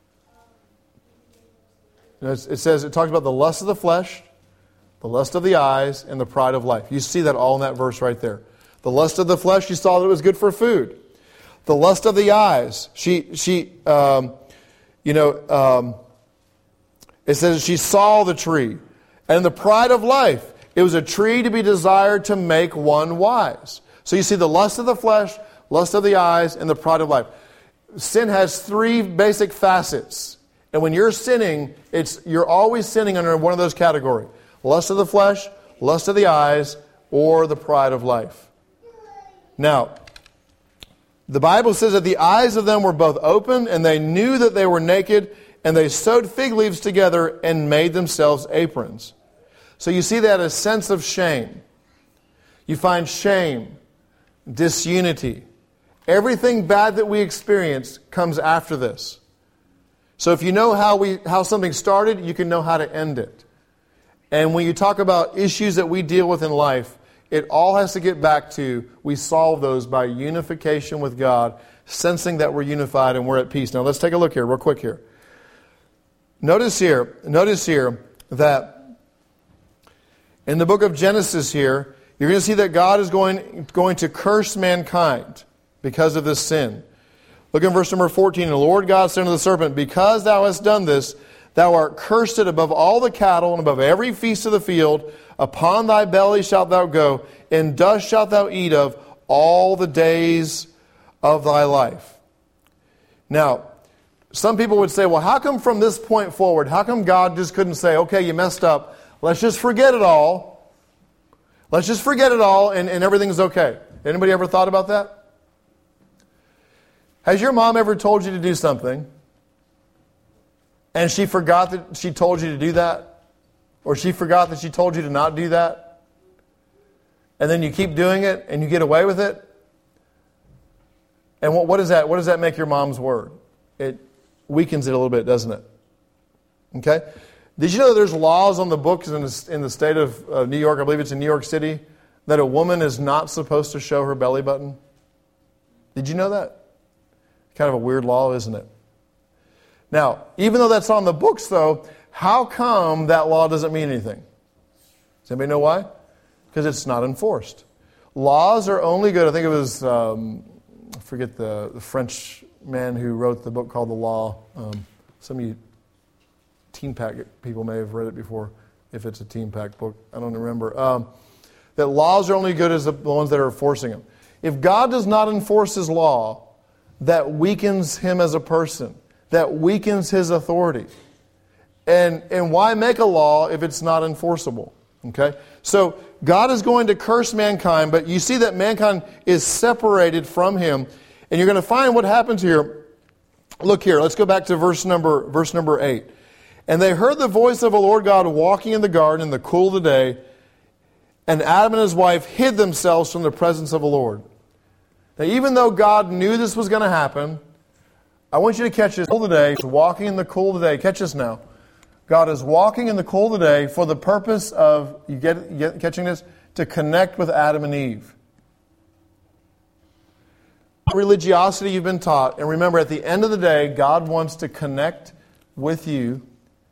It says, it talks about the lust of the flesh, the lust of the eyes, and the pride of life. You see that all in that verse right there. The lust of the flesh, you saw that it was good for food. The lust of the eyes, she, she, um, you know, um, it says she saw the tree. And the pride of life, it was a tree to be desired to make one wise. So you see the lust of the flesh, lust of the eyes, and the pride of life. Sin has three basic facets. And when you're sinning, it's you're always sinning under one of those categories. Lust of the flesh, lust of the eyes, or the pride of life. Now, the Bible says that the eyes of them were both open, and they knew that they were naked, and they sewed fig leaves together and made themselves aprons. So you see that a sense of shame. You find shame, disunity. Everything bad that we experience comes after this. So if you know how we how something started, you can know how to end it. And when you talk about issues that we deal with in life, it all has to get back to we solve those by unification with God, sensing that we're unified and we're at peace. Now let's take a look here, real quick here. Notice here, notice here that in the book of Genesis here, you're going to see that God is going, going to curse mankind because of this sin. Look in verse number fourteen. And the Lord God said unto the serpent, because thou hast done this, thou art cursed above all the cattle and above every beast of the field. Upon thy belly shalt thou go, and dust shalt thou eat of all the days of thy life. Now, some people would say, well, how come from this point forward, how come God just couldn't say, okay, you messed up, let's just forget it all. Let's just forget it all and, and everything's okay. Anybody ever thought about that? Has your mom ever told you to do something and she forgot that she told you to do that? Or she forgot that she told you to not do that? And then you keep doing it and you get away with it? And what, what, is that, what does that make your mom's word? It weakens it a little bit, doesn't it? Okay? Did you know there's laws on the books in the, in the state of uh, New York, I believe it's in New York City, that a woman is not supposed to show her belly button? Did you know that? Kind of a weird law, isn't it? Now, even though that's on the books, though, how come that law doesn't mean anything? Does anybody know why? Because it's not enforced. Laws are only good. I think it was, um, I forget the, the French man who wrote the book called The Law. Um, some of you Teen Pack people may have read it before, if it's a Teen Pack book. I don't remember. Um, that laws are only good as the ones that are enforcing them. If God does not enforce His law, that weakens Him as a person. That weakens His authority. And, and why make a law if it's not enforceable? Okay? So God is going to curse mankind, but you see that mankind is separated from Him. And you're going to find what happens here. Look here, let's go back to verse number, verse number eight. And they heard the voice of the Lord God walking in the garden in the cool of the day, and Adam and his wife hid themselves from the presence of the Lord. Now, even though God knew this was going to happen, I want you to catch this. Cool today, walking in the cool of the day. Catch this now. God is walking in the cool of the day for the purpose of, you get, you get catching this? To connect with Adam and Eve. Religiosity you've been taught, and remember, at the end of the day, God wants to connect with you.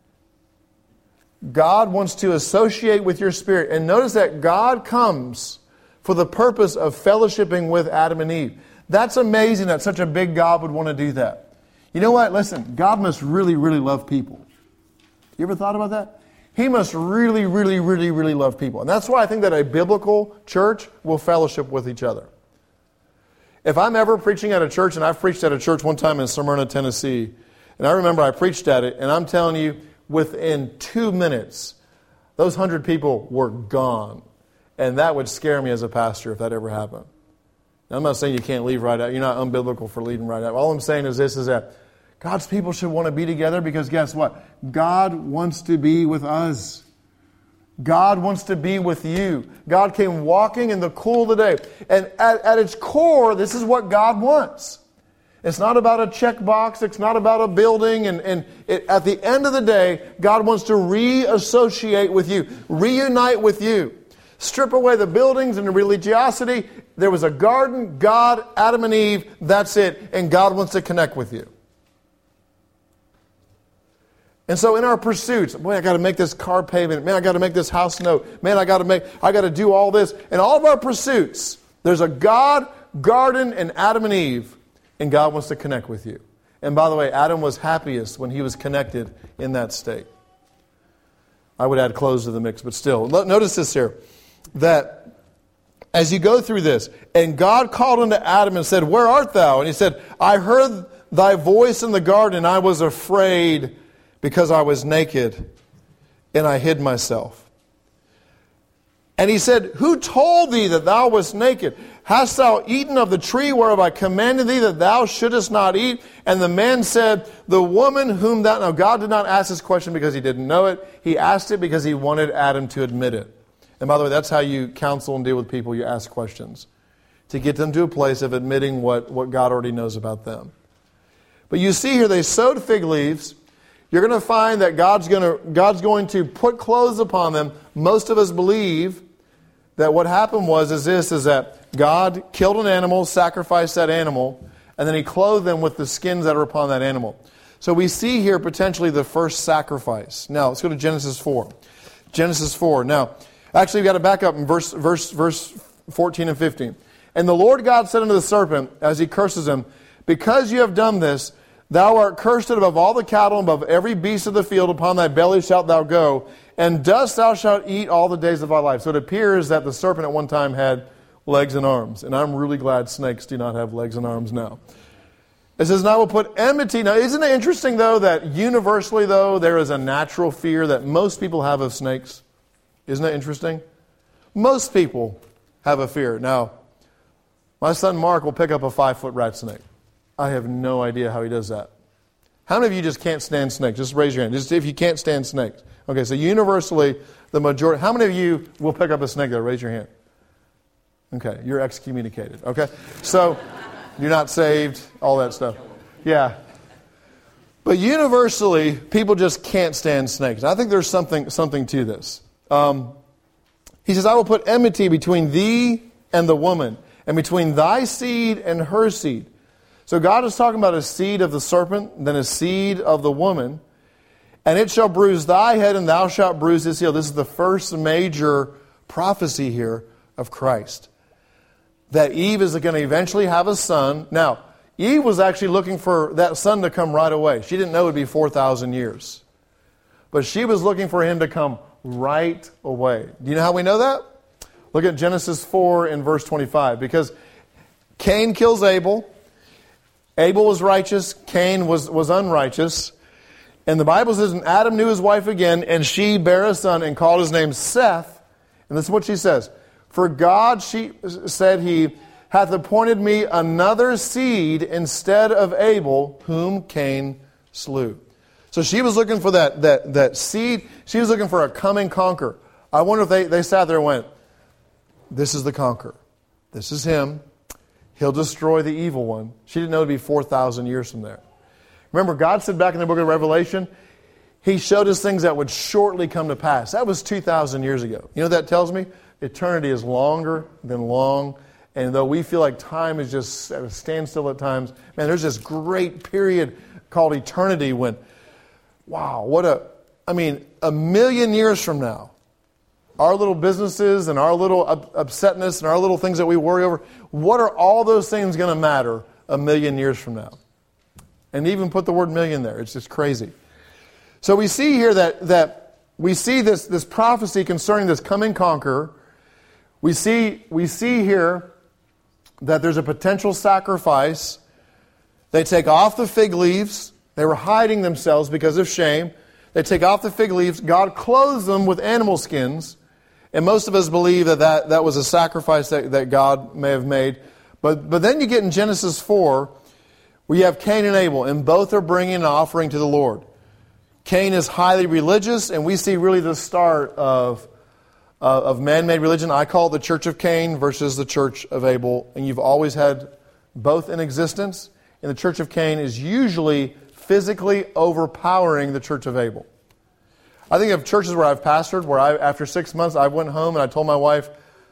God wants to associate with your spirit. And notice that God comes for the purpose of fellowshipping with Adam and Eve. That's amazing that such a big God would want to do that. You know what? Listen, God must really, really love people. You ever thought about that? He must really, really, really, really love people. And that's why I think that a biblical church will fellowship with each other. If I'm ever preaching at a church, and I've preached at a church one time in Smyrna, Tennessee, and I remember I preached at it, and I'm telling you, within two minutes, those hundred people were gone. And that would scare me as a pastor if that ever happened. Now, I'm not saying you can't leave right out. You're not unbiblical for leaving right out. All I'm saying is this, is that God's people should want to be together because guess what? God wants to be with us. God wants to be with you. God came walking in the cool of the day. And at, at its core, this is what God wants. It's not about a checkbox. It's not about a building. And, and it, at the end of the day, God wants to reassociate with you, reunite with you. Strip away the buildings and the religiosity. There was a garden, God, Adam and Eve, that's it. And God wants to connect with you. And so in our pursuits, boy, I got to make this car payment. Man, I got to make this house note. Man, I got to make, I got to do all this. In all of our pursuits, there's a God, garden, and Adam and Eve. And God wants to connect with you. And by the way, Adam was happiest when he was connected in that state. I would add clothes to the mix, but still. Notice this here. That as you go through this, and God called unto Adam and said, where art thou? And he said, I heard thy voice in the garden, and I was afraid because I was naked, and I hid myself. And he said, who told thee that thou wast naked? Hast thou eaten of the tree whereof I commanded thee that thou shouldest not eat? And the man said, the woman whom thou... Now God did not ask this question because he didn't know it. He asked it because he wanted Adam to admit it. And by the way, that's how you counsel and deal with people. You ask questions to get them to a place of admitting what, what God already knows about them. But you see here, they sewed fig leaves. You're going to find that God's going to, God's going to put clothes upon them. Most of us believe that what happened was is this, is that God killed an animal, sacrificed that animal, and then He clothed them with the skins that are upon that animal. So we see here potentially the first sacrifice. Now, let's go to Genesis four. Genesis four. Now, actually, we've got to back up in verse, verse, verse fourteen and fifteen. And the Lord God said unto the serpent, as He curses him, because you have done this, thou art cursed above all the cattle, and above every beast of the field. Upon thy belly shalt thou go, and dust thou shalt eat all the days of thy life. So it appears that the serpent at one time had legs and arms. And I'm really glad snakes do not have legs and arms now. It says, and I will put enmity. Now, isn't it interesting, though, that universally, though, there is a natural fear that most people have of snakes? Isn't that interesting? Most people have a fear. Now, my son Mark will pick up a five-foot rat snake. I have no idea how he does that. How many of you just can't stand snakes? Just raise your hand. Just if you can't stand snakes. Okay, so universally, the majority... How many of you will pick up a snake there? Raise your hand. Okay, you're excommunicated. Okay, so you're not saved, all that stuff. Yeah. But universally, people just can't stand snakes. I think there's something something to this. Um, he says, I will put enmity between thee and the woman, and between thy seed and her seed. So God is talking about a seed of the serpent, then a seed of the woman. And it shall bruise thy head, and thou shalt bruise his heel. This is the first major prophecy here of Christ. That Eve is going to eventually have a son. Now, Eve was actually looking for that son to come right away. She didn't know it would be four thousand years. But she was looking for him to come right away. Do you know how we know that? Look at Genesis four in verse twenty-five. Because Cain kills Abel. Abel was righteous. Cain was, was unrighteous. And the Bible says, and Adam knew his wife again, and she bare a son and called his name Seth. And this is what she says. For God, she said he, hath appointed me another seed instead of Abel, whom Cain slew. So she was looking for that, that, that seed. She was looking for a coming conqueror. I wonder if they, they sat there and went, this is the conqueror. This is him. He'll destroy the evil one. She didn't know it would be four thousand years from there. Remember, God said back in the book of Revelation, He showed us things that would shortly come to pass. That was two thousand years ago. You know what that tells me? Eternity is longer than long. And though we feel like time is just at a standstill at times, man, there's this great period called eternity when, wow, what a, I mean, a million years from now, our little businesses and our little upsetness and our little things that we worry over, what are all those things going to matter a million years from now? And even put the word million there. It's just crazy. So we see here that, that we see this, this prophecy concerning this coming conqueror. We see, we see here that there's a potential sacrifice. They take off the fig leaves. They were hiding themselves because of shame. They take off the fig leaves. God clothes them with animal skins. And most of us believe that that, that was a sacrifice that, that God may have made. But, but then you get in Genesis four, where you have Cain and Abel, and both are bringing an offering to the Lord. Cain is highly religious, and we see really the start of, uh, of man-made religion. I call it the Church of Cain versus the Church of Abel. And you've always had both in existence. And the Church of Cain is usually physically overpowering the Church of Abel. I think of churches where I've pastored, where I, after six months, I went home and I told my wife,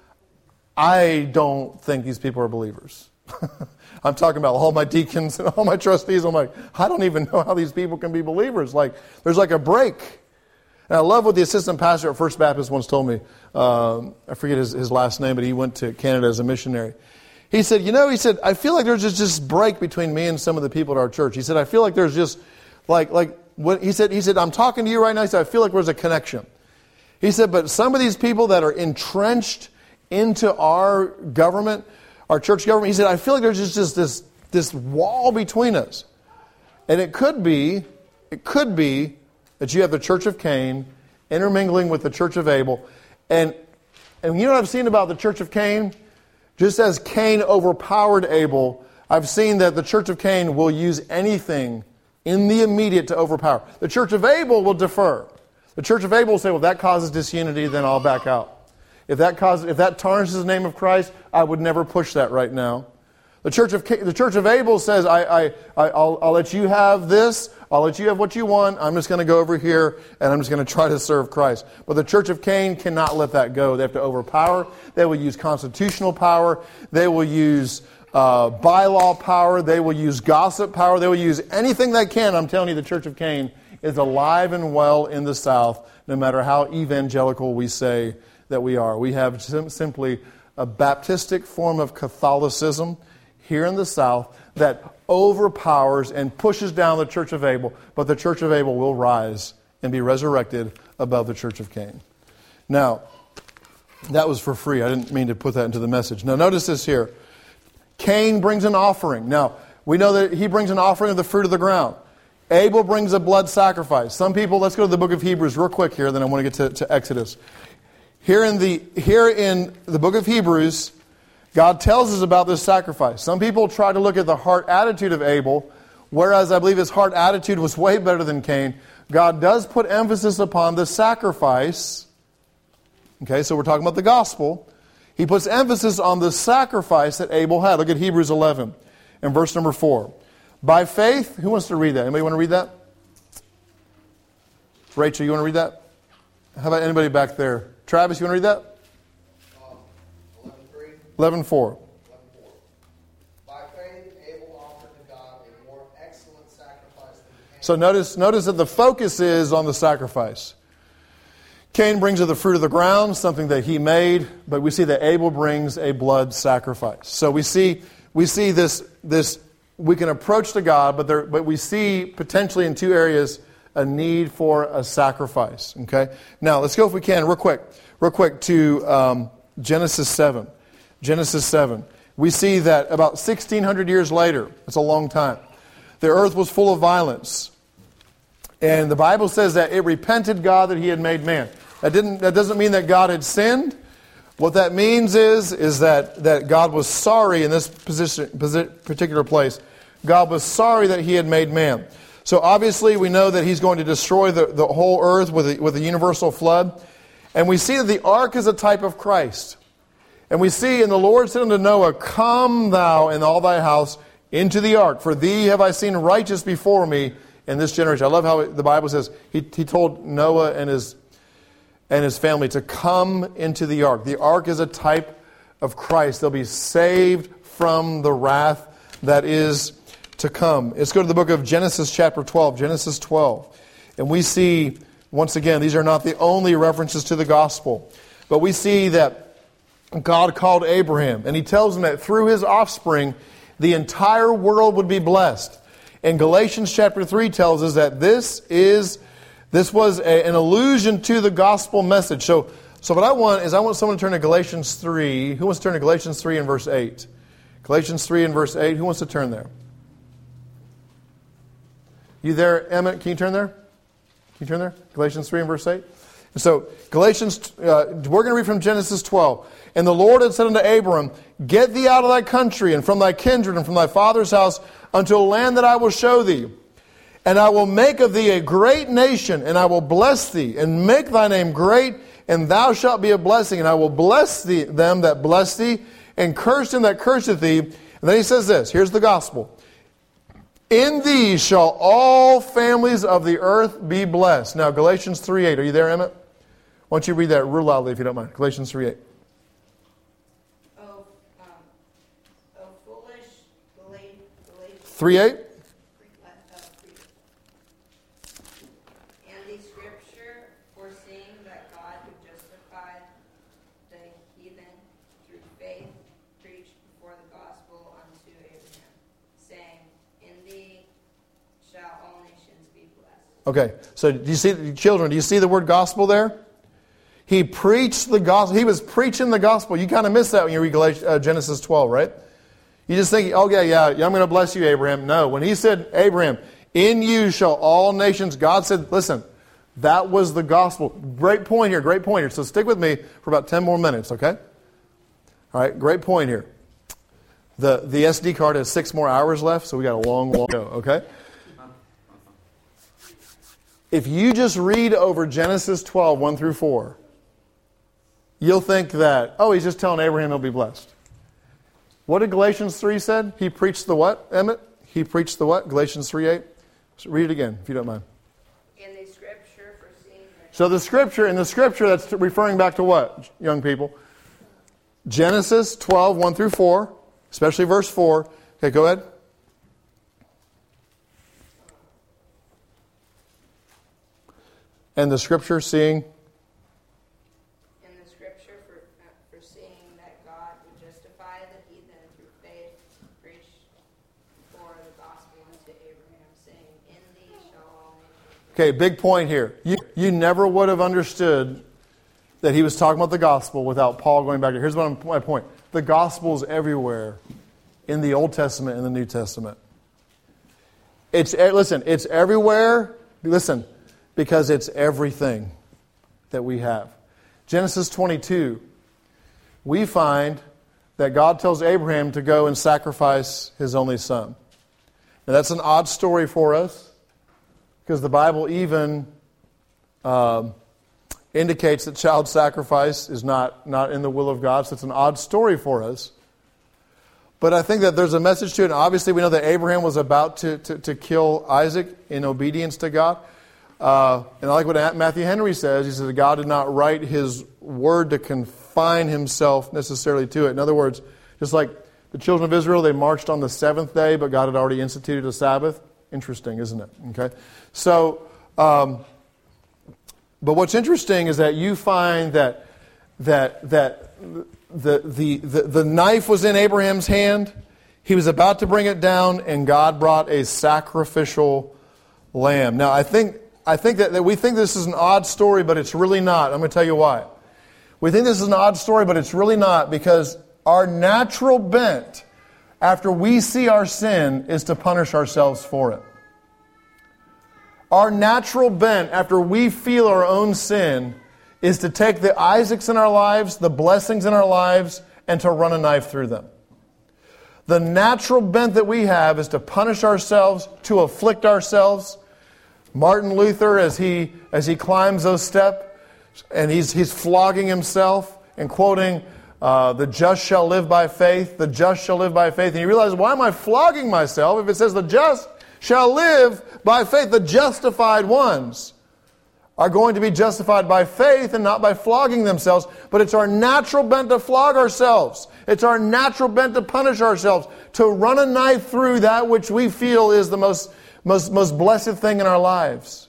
I don't think these people are believers. I'm talking about all my deacons and all my trustees. I'm like, I don't even know how these people can be believers. Like, there's like a break. And I love what the assistant pastor at First Baptist once told me. Um, I forget his, his last name, but he went to Canada as a missionary. He said, you know, he said, I feel like there's just this break between me and some of the people at our church. He said, I feel like there's just, like, like what he said, he said, I'm talking to you right now. He said, I feel like there's a connection. He said, but some of these people that are entrenched into our government, our church government, he said, I feel like there's just, just this, this wall between us. And it could be, it could be that you have the Church of Cain intermingling with the Church of Abel. And, and you know what I've seen about the Church of Cain? Just as Cain overpowered Abel, I've seen that the Church of Cain will use anything in the immediate to overpower. The Church of Abel will defer. The Church of Abel will say, well, if that causes disunity, then I'll back out. If that causes, if that tarnishes the name of Christ, I would never push that right now. The Church of the Church of Abel says, I, I, I, I'll, I'll let you have this. I'll let you have what you want. I'm just going to go over here and I'm just going to try to serve Christ. But the Church of Cain cannot let that go. They have to overpower. They will use constitutional power. They will use uh, bylaw power. They will use gossip power. They will use anything they can. I'm telling you, the Church of Cain is alive and well in the South, no matter how evangelical we say that we are. We have sim- simply a Baptistic form of Catholicism here in the South that overpowers and pushes down the Church of Abel, but the Church of Abel will rise and be resurrected above the Church of Cain. Now, that was for free. I didn't mean to put that into the message. Now, notice this here. Cain brings an offering. Now, we know that he brings an offering of the fruit of the ground. Abel brings a blood sacrifice. Some people, let's go to the book of Hebrews real quick here, then I want to get to, to Exodus. Here in the here in the book of Hebrews, God tells us about this sacrifice. Some people try to look at the heart attitude of Abel, whereas I believe his heart attitude was way better than Cain. God does put emphasis upon the sacrifice. Okay, so we're talking about the gospel. He puts emphasis on the sacrifice that Abel had. Look at Hebrews eleven and verse number four. By faith, who wants to read that? Anybody want to read that? Rachel, you want to read that? How about anybody back there? Travis, you want to read that? eleven four. By faith, Abel offered to God a more excellent sacrifice than Cain. So notice, notice that the focus is on the sacrifice. Cain brings of the fruit of the ground, something that he made, but we see that Abel brings a blood sacrifice. So we see, we see this, this. We can approach to God, but there, but we see potentially in two areas a need for a sacrifice. Okay. Now let's go if we can, real quick, real quick to um, Genesis seven. Genesis seven. We see that about sixteen hundred years later, it's a long time, the earth was full of violence. And the Bible says that it repented God that he had made man. That didn't. That doesn't mean that God had sinned. What that means is, is that, that God was sorry in this position, particular place. God was sorry that he had made man. So obviously we know that he's going to destroy the, the whole earth with a, with a universal flood. And we see that the ark is a type of Christ. And we see, and the Lord said unto Noah, come thou and all thy house into the ark, for thee have I seen righteous before me in this generation. I love how the Bible says he, he told Noah and his and his family to come into the ark. The ark is a type of Christ. They'll be saved from the wrath that is to come. Let's go to the book of Genesis chapter twelve. Genesis twelve. And we see, once again, these are not the only references to the gospel, but we see that God called Abraham, and he tells him that through his offspring, the entire world would be blessed. And Galatians chapter three tells us that this is this was a, an allusion to the gospel message. So, so what I want is I want someone to turn to Galatians three. Who wants to turn to Galatians three and verse eight? Galatians three and verse eight. Who wants to turn there? You there, Emmett? Can you turn there? Can you turn there? Galatians three and verse eight. And so, Galatians, uh, we're going to read from Genesis twelve. And the Lord had said unto Abram, Get thee out of thy country, and from thy kindred, and from thy father's house, unto a land that I will show thee. And I will make of thee a great nation, and I will bless thee, and make thy name great, and thou shalt be a blessing. And I will bless thee, them that bless thee, and curse him that curseth thee. And then he says this, here's the gospel. In thee shall all families of the earth be blessed. Now, Galatians three eight. Are you there, Emmett? Why don't you read that real loudly if you don't mind. Galatians three eight. Oh, um, oh foolish Galatians. three eight? And the scripture foreseeing that God would justify the heathen through faith preached before the gospel unto Abraham, saying, In thee shall all nations be blessed. Okay, so do you see, children, do you see the word gospel there? He preached the gospel. He was preaching the gospel. You kind of miss that when you read Galatians, uh, Genesis twelve, right? You just think, oh yeah, yeah, I'm going to bless you, Abraham. No, when he said, Abraham, in you shall all nations, God said, listen, that was the gospel. Great point here, great point here. So stick with me for about ten more minutes, okay? All right, great point here. The, the S D card has six more hours left, so we got a long, long go, okay? If you just read over Genesis twelve, one through four, you'll think that, oh, he's just telling Abraham he'll be blessed. What did Galatians three said? He preached the what, Emmett? He preached the what? Galatians three eight? So read it again, if you don't mind. In the scripture foreseeing that So the scripture, in the scripture, that's referring back to what, young people? Genesis twelve, one through four, especially verse four. Okay, go ahead. And the scripture seeing... in the scripture for, uh, foreseeing that God would justify the heathen through faith preached for the gospel unto Abraham, saying, In thee shall all nations be Okay, big point here. You, you never would have understood that he was talking about the gospel without Paul going back to... Here's what I'm, my point. The gospel is everywhere in the Old Testament and the New Testament. It's Listen, it's everywhere. Listen, because it's everything that we have. Genesis twenty-two, we find that God tells Abraham to go and sacrifice his only son. Now that's an odd story for us, because the Bible even um, indicates that child sacrifice is not, not in the will of God, so it's an odd story for us. But I think that there's a message to it, and obviously we know that Abraham was about to, to, to kill Isaac in obedience to God. Uh, and I like what Matthew Henry says. He says God did not write his word to confine himself necessarily to it. In other words, just like the children of Israel, they marched on the seventh day, but God had already instituted a Sabbath. Interesting, isn't it? Okay. So, um, but what's interesting is that you find that that that the, the the the knife was in Abraham's hand. He was about to bring it down, and God brought a sacrificial lamb. Now, I think. I think that, that we think this is an odd story, but it's really not. I'm going to tell you why. We think this is an odd story, but it's really not, because our natural bent after we see our sin is to punish ourselves for it. Our natural bent after we feel our own sin is to take the Isaacs in our lives, the blessings in our lives, and to run a knife through them. The natural bent that we have is to punish ourselves, to afflict ourselves. Martin Luther, as he as he climbs those steps, and he's he's flogging himself and quoting, uh, "The just shall live by faith. The just shall live by faith." And he realizes, why am I flogging myself if it says the just shall live by faith? The justified ones are going to be justified by faith and not by flogging themselves. But it's our natural bent to flog ourselves. It's our natural bent to punish ourselves, to run a knife through that which we feel is the most Most, most blessed thing in our lives.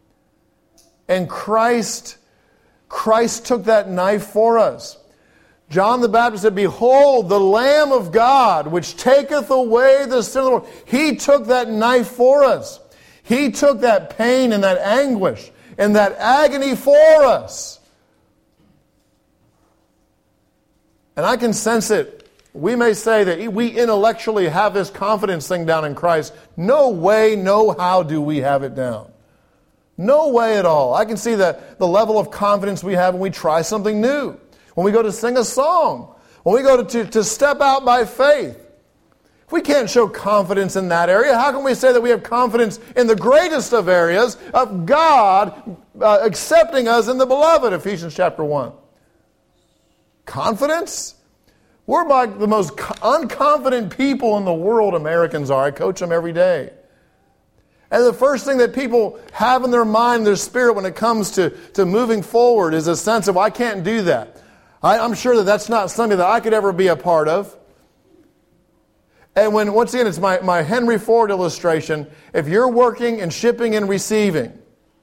And Christ, Christ took that knife for us. John the Baptist said, "Behold, the Lamb of God, which taketh away the sin of the world." He took that knife for us. He took that pain and that anguish and that agony for us. And I can sense it we may say that we intellectually have this confidence thing down in Christ. No way, no how do we have it down. No way at all. I can see the, the level of confidence we have when we try something new. When we go to sing a song. When we go to, to, to step out by faith. If we can't show confidence in that area, how can we say that we have confidence in the greatest of areas of God uh, accepting us in the beloved, Ephesians chapter one? Confidence? We're like the most unconfident people in the world, Americans are. I coach them every day. And the first thing that people have in their mind, their spirit, when it comes to, to moving forward is a sense of, I can't do that. I, I'm sure that that's not something that I could ever be a part of. And when, once again, it's my, my Henry Ford illustration. If you're working and shipping and receiving,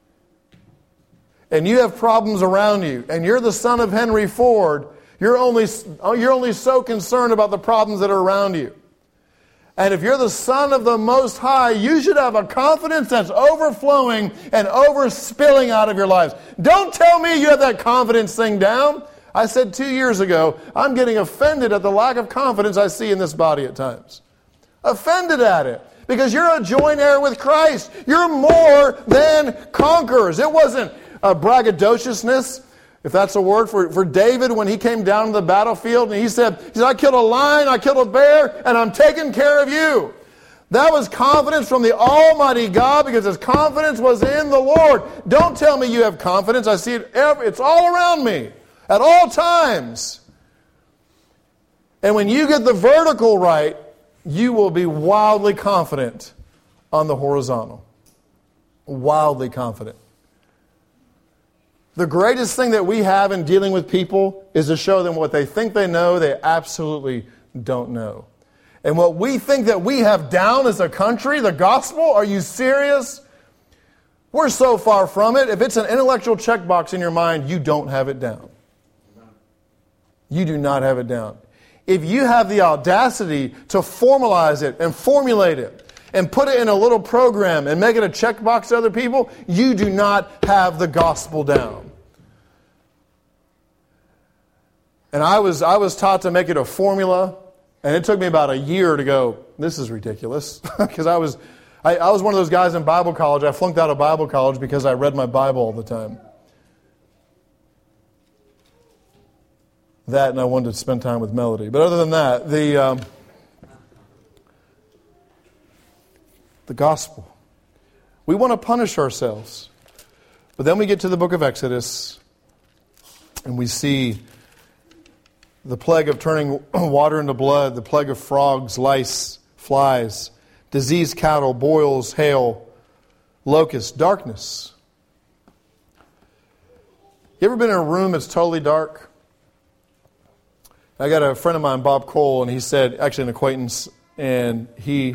and you have problems around you, and you're the son of Henry Ford, you're only, you're only so concerned about the problems that are around you. And if you're the Son of the Most High, you should have a confidence that's overflowing and overspilling out of your lives. Don't tell me you have that confidence thing down. I said two years ago, I'm getting offended at the lack of confidence I see in this body at times. Offended at it. Because you're a joint heir with Christ. You're more than conquerors. It wasn't a braggadociousness, if that's a word, for, for David when he came down to the battlefield and he said, he said, I killed a lion, I killed a bear, and I'm taking care of you. That was confidence from the Almighty God because his confidence was in the Lord. Don't tell me you have confidence. I see it, every, it's all around me at all times. And when you get the vertical right, you will be wildly confident on the horizontal. Wildly confident. The greatest thing that we have in dealing with people is to show them what they think they know, they absolutely don't know. And what we think that we have down as a country, the gospel, are you serious? We're so far from it. If it's an intellectual checkbox in your mind, you don't have it down. You do not have it down. If you have the audacity to formalize it and formulate it and put it in a little program and make it a checkbox to other people, you do not have the gospel down. And I was I was taught to make it a formula, and it took me about a year to go, this is ridiculous. Because I was I, I was one of those guys in Bible college. I flunked out of Bible college because I read my Bible all the time. That, and I wanted to spend time with Melody. But other than that, the um, the gospel. We want to punish ourselves. But then we get to the book of Exodus, and we see the plague of turning water into blood, the plague of frogs, lice, flies, diseased cattle, boils, hail, locusts, darkness. You ever been in a room that's totally dark? I got a friend of mine, Bob Cole, and he said, actually an acquaintance, and he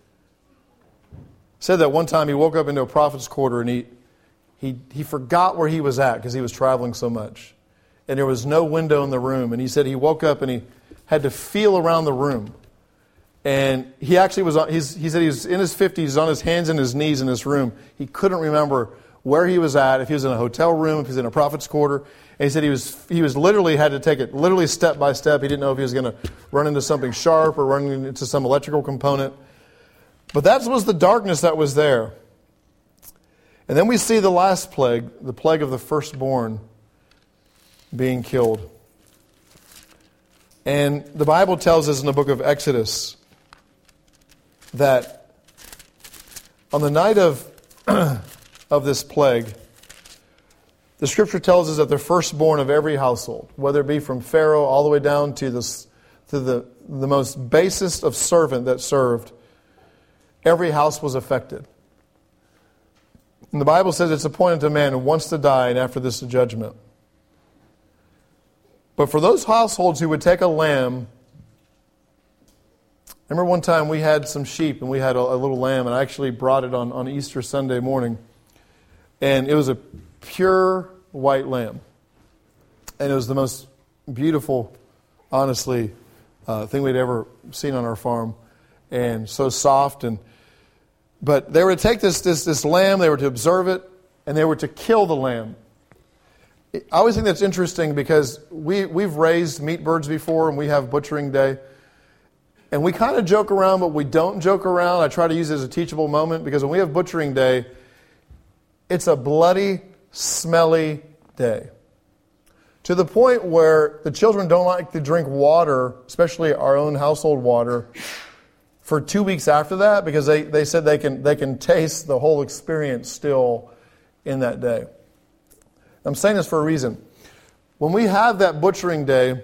said that one time he woke up into a prophet's quarter and he he, he forgot where he was at because he was traveling so much. And there was no window in the room. And he said he woke up and he had to feel around the room. And he actually was on, he's, he said he was in his fifties, on his hands and his knees in this room. He couldn't remember where he was at, if he was in a hotel room, if he was in a prophet's quarter. And he said he was he was literally had to take it literally step by step. He didn't know if he was going to run into something sharp or run into some electrical component. But that was the darkness that was there. And then we see the last plague, the plague of the firstborn being killed. And the Bible tells us in the book of Exodus that on the night of of this plague, the Scripture tells us that the firstborn of every household, whether it be from Pharaoh all the way down to the to the, the most basest of servant that served, every house was affected. And the Bible says it's appointed to man who wants to die, and after this, the judgment. But for those households who would take a lamb, I remember one time we had some sheep and we had a, a little lamb, and I actually brought it on, on Easter Sunday morning. And it was a pure white lamb. And it was the most beautiful, honestly, uh, thing we'd ever seen on our farm. And so soft. And But they were to take this, this, this lamb, they were to observe it, and they were to kill the lamb. I always think that's interesting because we, we've raised meat birds before and we have butchering day. And we kind of joke around, but we don't joke around. I try to use it as a teachable moment because when we have butchering day, it's a bloody, smelly day. To the point where the children don't like to drink water, especially our own household water, for two weeks after that because they, they said they can they can taste the whole experience still in that day. I'm saying this for a reason. When we have that butchering day,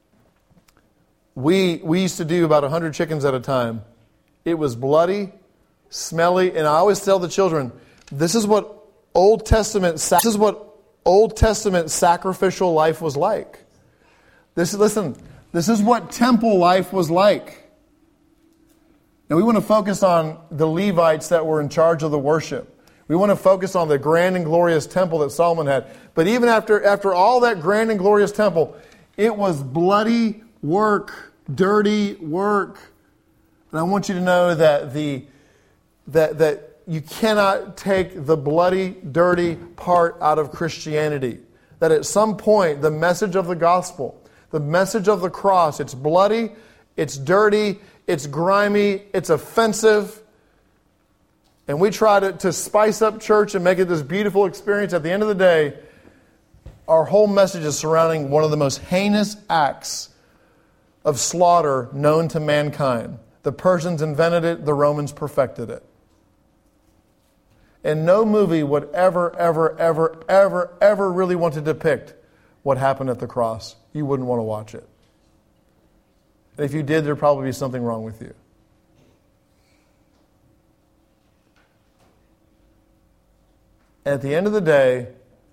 we we used to do about one hundred chickens at a time. It was bloody, smelly, and I always tell the children, this is what Old Testament this is what Old Testament sacrificial life was like. This listen, this is what temple life was like. And we want to focus on the Levites that were in charge of the worship. We want to focus on the grand and glorious temple that Solomon had. But even after, after all that grand and glorious temple, it was bloody work, dirty work. And I want you to know that the that that you cannot take the bloody, dirty part out of Christianity. That at some point, the message of the gospel, the message of the cross, it's bloody, it's dirty, it's grimy, it's offensive. And we try to, to spice up church and make it this beautiful experience. At the end of the day, our whole message is surrounding one of the most heinous acts of slaughter known to mankind. The Persians invented it, the Romans perfected it. And no movie would ever, ever, ever, ever, ever really want to depict what happened at the cross. You wouldn't want to watch it. And if you did, there'd probably be something wrong with you. And at the end of the day,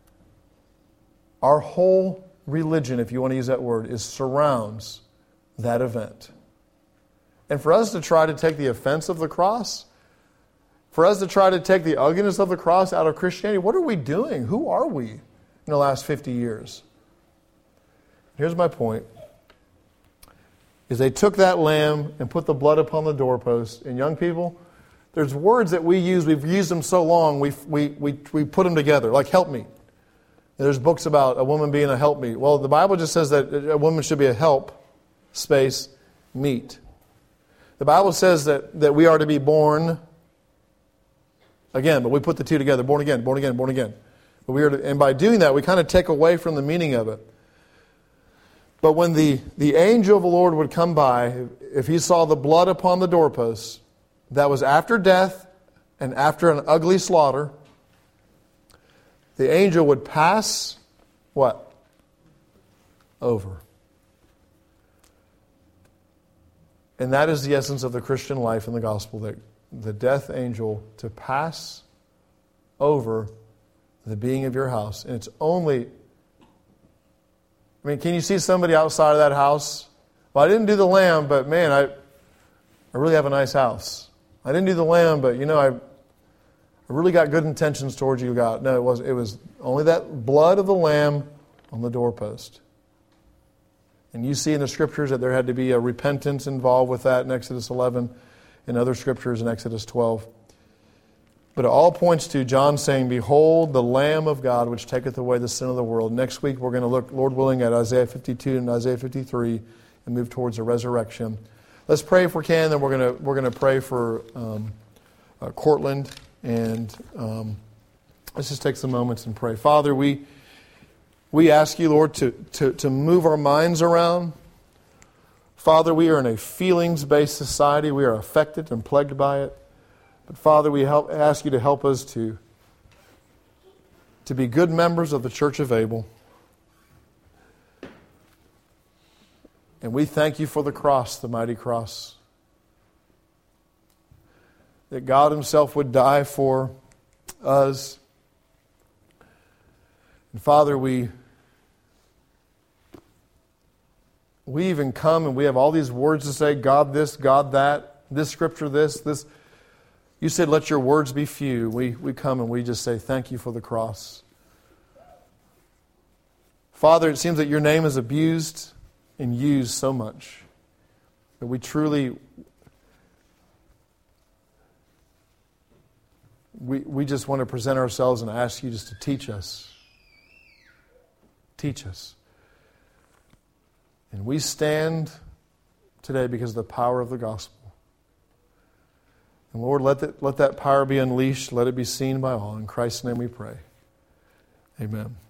our whole religion, if you want to use that word, is surrounds that event. And for us to try to take the offense of the cross, for us to try to take the ugliness of the cross out of Christianity, what are we doing? Who are we in the last fifty years? Here's my point. Is they took that lamb and put the blood upon the doorpost. And young people, there's words that we use, we've used them so long, we we we we put them together, like help me. There's books about a woman being a help me. Well, the Bible just says that a woman should be a help, space, meet. The Bible says that, that we are to be born again, but we put the two together, born again, born again, born again. But we are to, and by doing that, we kind of take away from the meaning of it. But when the, the angel of the Lord would come by, if he saw the blood upon the doorposts, that was after death and after an ugly slaughter, the angel would pass, what? Over. And that is the essence of the Christian life in the gospel, that the death angel to pass over the being of your house. And it's only... I mean, can you see somebody outside of that house? Well, I didn't do the lamb, but man, I, I really have a nice house. I didn't do the lamb, but you know, I, I really got good intentions towards you, God. No, it wasn't. It was only that blood of the lamb on the doorpost. And you see in the scriptures that there had to be a repentance involved with that in Exodus eleven, and other scriptures in Exodus twelve. But it all points to John saying, "Behold, the Lamb of God, which taketh away the sin of the world." Next week, we're going to look, Lord willing, at Isaiah fifty-two and Isaiah fifty-three and move towards the resurrection. Let's pray if we can, then we're going to we're going to pray for um, uh, Cortland, and um, let's just take some moments and pray. Father, we we ask you, Lord, to to to move our minds around. Father, we are in a feelings-based society. We are affected and plagued by it. But Father, we help, ask you to help us to, to be good members of the Church of Abel. And we thank you for the cross, the mighty cross. That God himself would die for us. And Father, we, we even come and we have all these words to say, God this, God that, this scripture this, this. You said, let your words be few. We, we come and we just say, thank you for the cross. Father, it seems that your name is abused and used so much that we truly, we, we just want to present ourselves and ask you just to teach us. Teach us. And we stand today because of the power of the gospel. And Lord, let that, let that power be unleashed. Let it be seen by all. In Christ's name we pray. Amen.